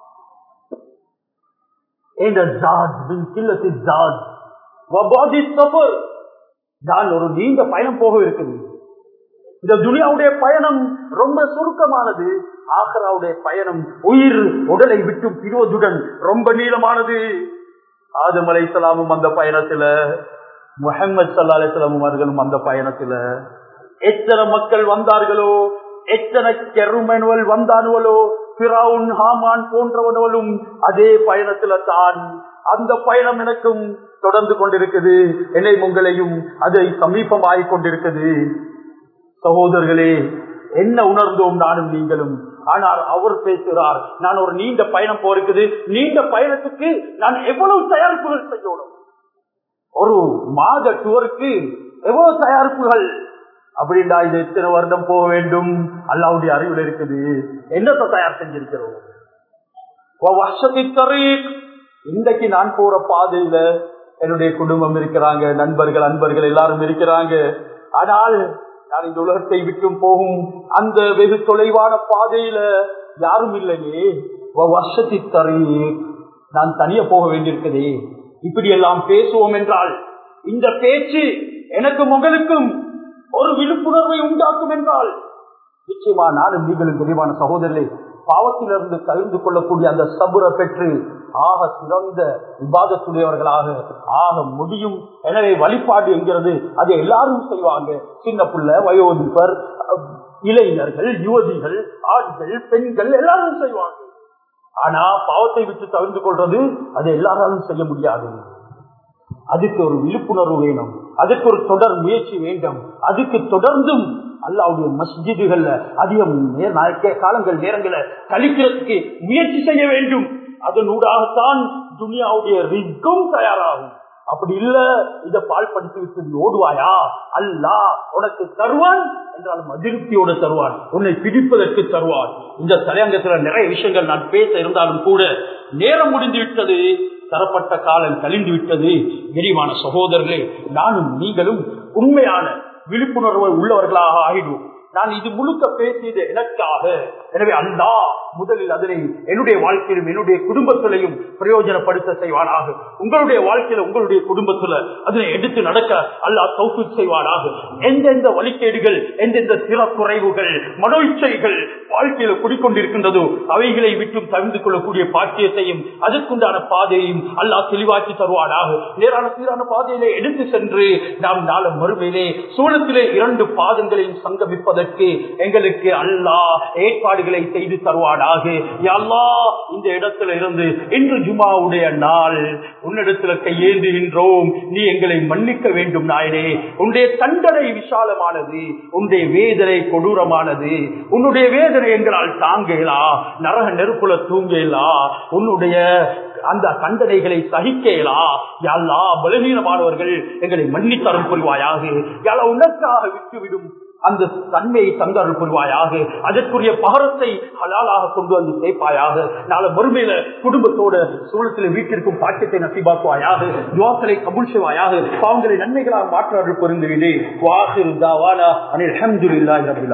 நான் ஒரு நீண்ட பயணம் போக இருக்குது. இந்த துனியாவுடைய பயணம் ரொம்ப சுருக்கமானது. ஆக்ராவுடைய பயணம் உயிர் உடலை விட்டு பிரிவதுடன் ரொம்ப நீளமானது. ஆதம் அலைஹிஸ்ஸலாமும் அந்த பயணத்துல, முஹம்மது ஸல்லல்லாஹு அலைஹி வஸல்லம் அவர்களும் அந்த பயணத்துல. எத்தனை மக்கள் வந்தார்களோ, எத்தனை கெருமன்கள் வந்தானுவலோ, ஃபிரௌன், ஹாமான் போன்றவர்களும் அதே பயணத்துல தான். அந்த பயணம் எனக்கும் தொடர்ந்து கொண்டிருக்குது, என்னை உங்களையும் அதை சமீபமாகிக் கொண்டிருக்குது. சகோதரர்களே, என்ன உணர்ந்தோம் நானும் நீங்களும்? ஆனால் அவர் பேசுகிறார், நான் ஒரு நீண்ட பயணம் போயிருக்குது, நீண்ட பயணத்துக்கு நான் எவ்வளவு தயாரிப்புகள் செய்யணும்? ஒரு மாத டூருக்கு எவ்வளவு தயாரிப்புகள்? அப்படின்னா இது எத்தனை வருடம் போக வேண்டும்? அல்லாஹ்வுடைய அறிவில் இருக்குது. என்னத்தை தயார் செஞ்சிருக்கிறோம்? இன்றைக்கு நான் போற பாதையில என்னுடைய குடும்பம் இருக்கிறாங்க, நண்பர்கள் அன்பர்கள் எல்லாரும் இருக்கிறாங்க. ஆனால் நான் இந்த உலகத்தை விட்டும் போகும் அந்த வெகு தொலைவான பாதையில யாரும் இல்லையே. வருஷத்தி தரீ நான் தனிய போக வேண்டியிருக்கதே. இப்படி எல்லாம் பேசுவோம் என்றால் இந்த பேச்சு எனக்கும் உங்களுக்கும் ஒரு விழிப்புணர்வை உண்டாக்கும் என்றால் நிச்சயமா நானும் நீங்களும் தெளிவான சகோதரர்களே, பாவத்திலிருந்து தவிர்த்து கொள்ளக்கூடிய அந்த சபுரை பெற்று ஆக சிறந்த இபாதத்துடையவர்களாக ஆக முடியும். எனவே வழிபாடு என்கிறது அது எல்லாரும் செய்வாங்க. சின்ன பிள்ளை, வயோதிபர், இளைஞர்கள், யுவதிகள், ஆண்கள், பெண்கள் எல்லாரும் செய்வாங்க. ஆனா பாவத்தை விட்டு தவிர்த்து கொள்றது அது எல்லாராலும் செய்ய முடியாது. அதுக்கு ஒரு விழிப்புணர்வு வேணும், அதுக்கு ஒரு தொடர் முயற்சி வேண்டும். அதுக்கு தொடர்ந்தும் அல்லாஹ்வுடைய மஸ்ஜிதுகள்ல அதிகம் காலங்கள் நேரங்களை கழிக்கிறதுக்கு முயற்சி செய்ய வேண்டும். அதனூடாகத்தான் துனியாவுடைய ரிஸ்கும் தயாராகும். அப்படி இல்ல இத பால் படித்து விட்டு ஓடுவாயா, அல்லாஹ் உனக்கு தருவான் என்றாலும் அதிருப்தியோடு தருவான், உன்னை பிடிப்பதற்கு தருவான். இந்த தலையங்கத்துல நிறைய விஷயங்கள் நான் பேச இருந்தாலும் கூட நேரம் முடிந்து விட்டது, தரப்பட்ட காலம் கழிந்து விட்டது. விரிவான சகோதரர்களே, நானும் நீங்களும் உண்மையான விழிப்புணர்வு உள்ளவர்களாக ஆகிடுவோம். நான் இது முழுக்க பேசியது எனக்காக. எனவே அல்லாஹ் முதலில் அதனை என்னுடைய வாழ்க்கையிலும் என்னுடைய குடும்பத்திலையும் பிரயோஜனப்படுத்த செய்வானாக. உங்களுடைய வாழ்க்கையில உங்களுடைய குடும்பத்துல அதனை எடுத்து நடக்க அல்லாஹ் தௌஃபீக் செய்வானாக. எந்தெந்த வழிகேடுகள், எந்தெந்த சிறப்புறைவுகள், மனோ இச்சைகள் வாழ்க்கையில குடிக்கொண்டிருக்கின்றதோ அவைகளை விட்டும் தவிர்த்து கொள்ளக்கூடிய பாக்கியத்தையும் அதற்குண்டான பாதையையும் அல்லாஹ் தெளிவாக்கி தருவானாக. நேரான சீரான பாதையிலே எடுத்து சென்று நாம் நாள மறுமையிலே சூழத்திலே இரண்டு பாதங்களையும் சங்கமிப்பதற்கு எங்களுக்கு அல்லாஹ் ஏற்பாடுகளை செய்து தருவானாக. யா அல்லாஹ், இந்த இடத்துல இருந்து இன்று ஜுமாவுடைய நாள் உன்னிடத்துல கையேந்துகின்றோம், நீ எங்களை மன்னிக்க வேண்டும் நாயனே. உன்னுடைய தண்டனை விசாலமானது, உன்னுடைய வேதனை கொடூரமானது. உன்னுடைய வேதனை எங்களால் தாங்கலா, நரக நெருப்புல தூங்கலா, உன்னுடைய அந்த தண்டனைகளை சகிக்கலா. யா அல்லாஹ், பலவீனமானவர்கள் எங்களை மன்னித்தரும் புரிவாயாக. யா அல்லாஹ், உனக்காக விட்டுவிடும் அந்த தன்மையை தந்தருள் புரிவாயாக. அதற்குரிய பகரத்தை ஹலாலாக கொண்டு வந்து சேர்ப்பாயாக. நாளை மறுமையில குடும்பத்தோட சூழத்தில வீட்டிற்கும் பாக்கியத்தை நசீபாக்குவாயாக. துஆக்களை கபூல் செய்வாயாக. பாவங்களை நன்மைகளாக மாற்ற அருள் புரிந்துவிடு. வாஹிரு தாவானா அனில் ஹம்துலில்லாஹி ரப்பில்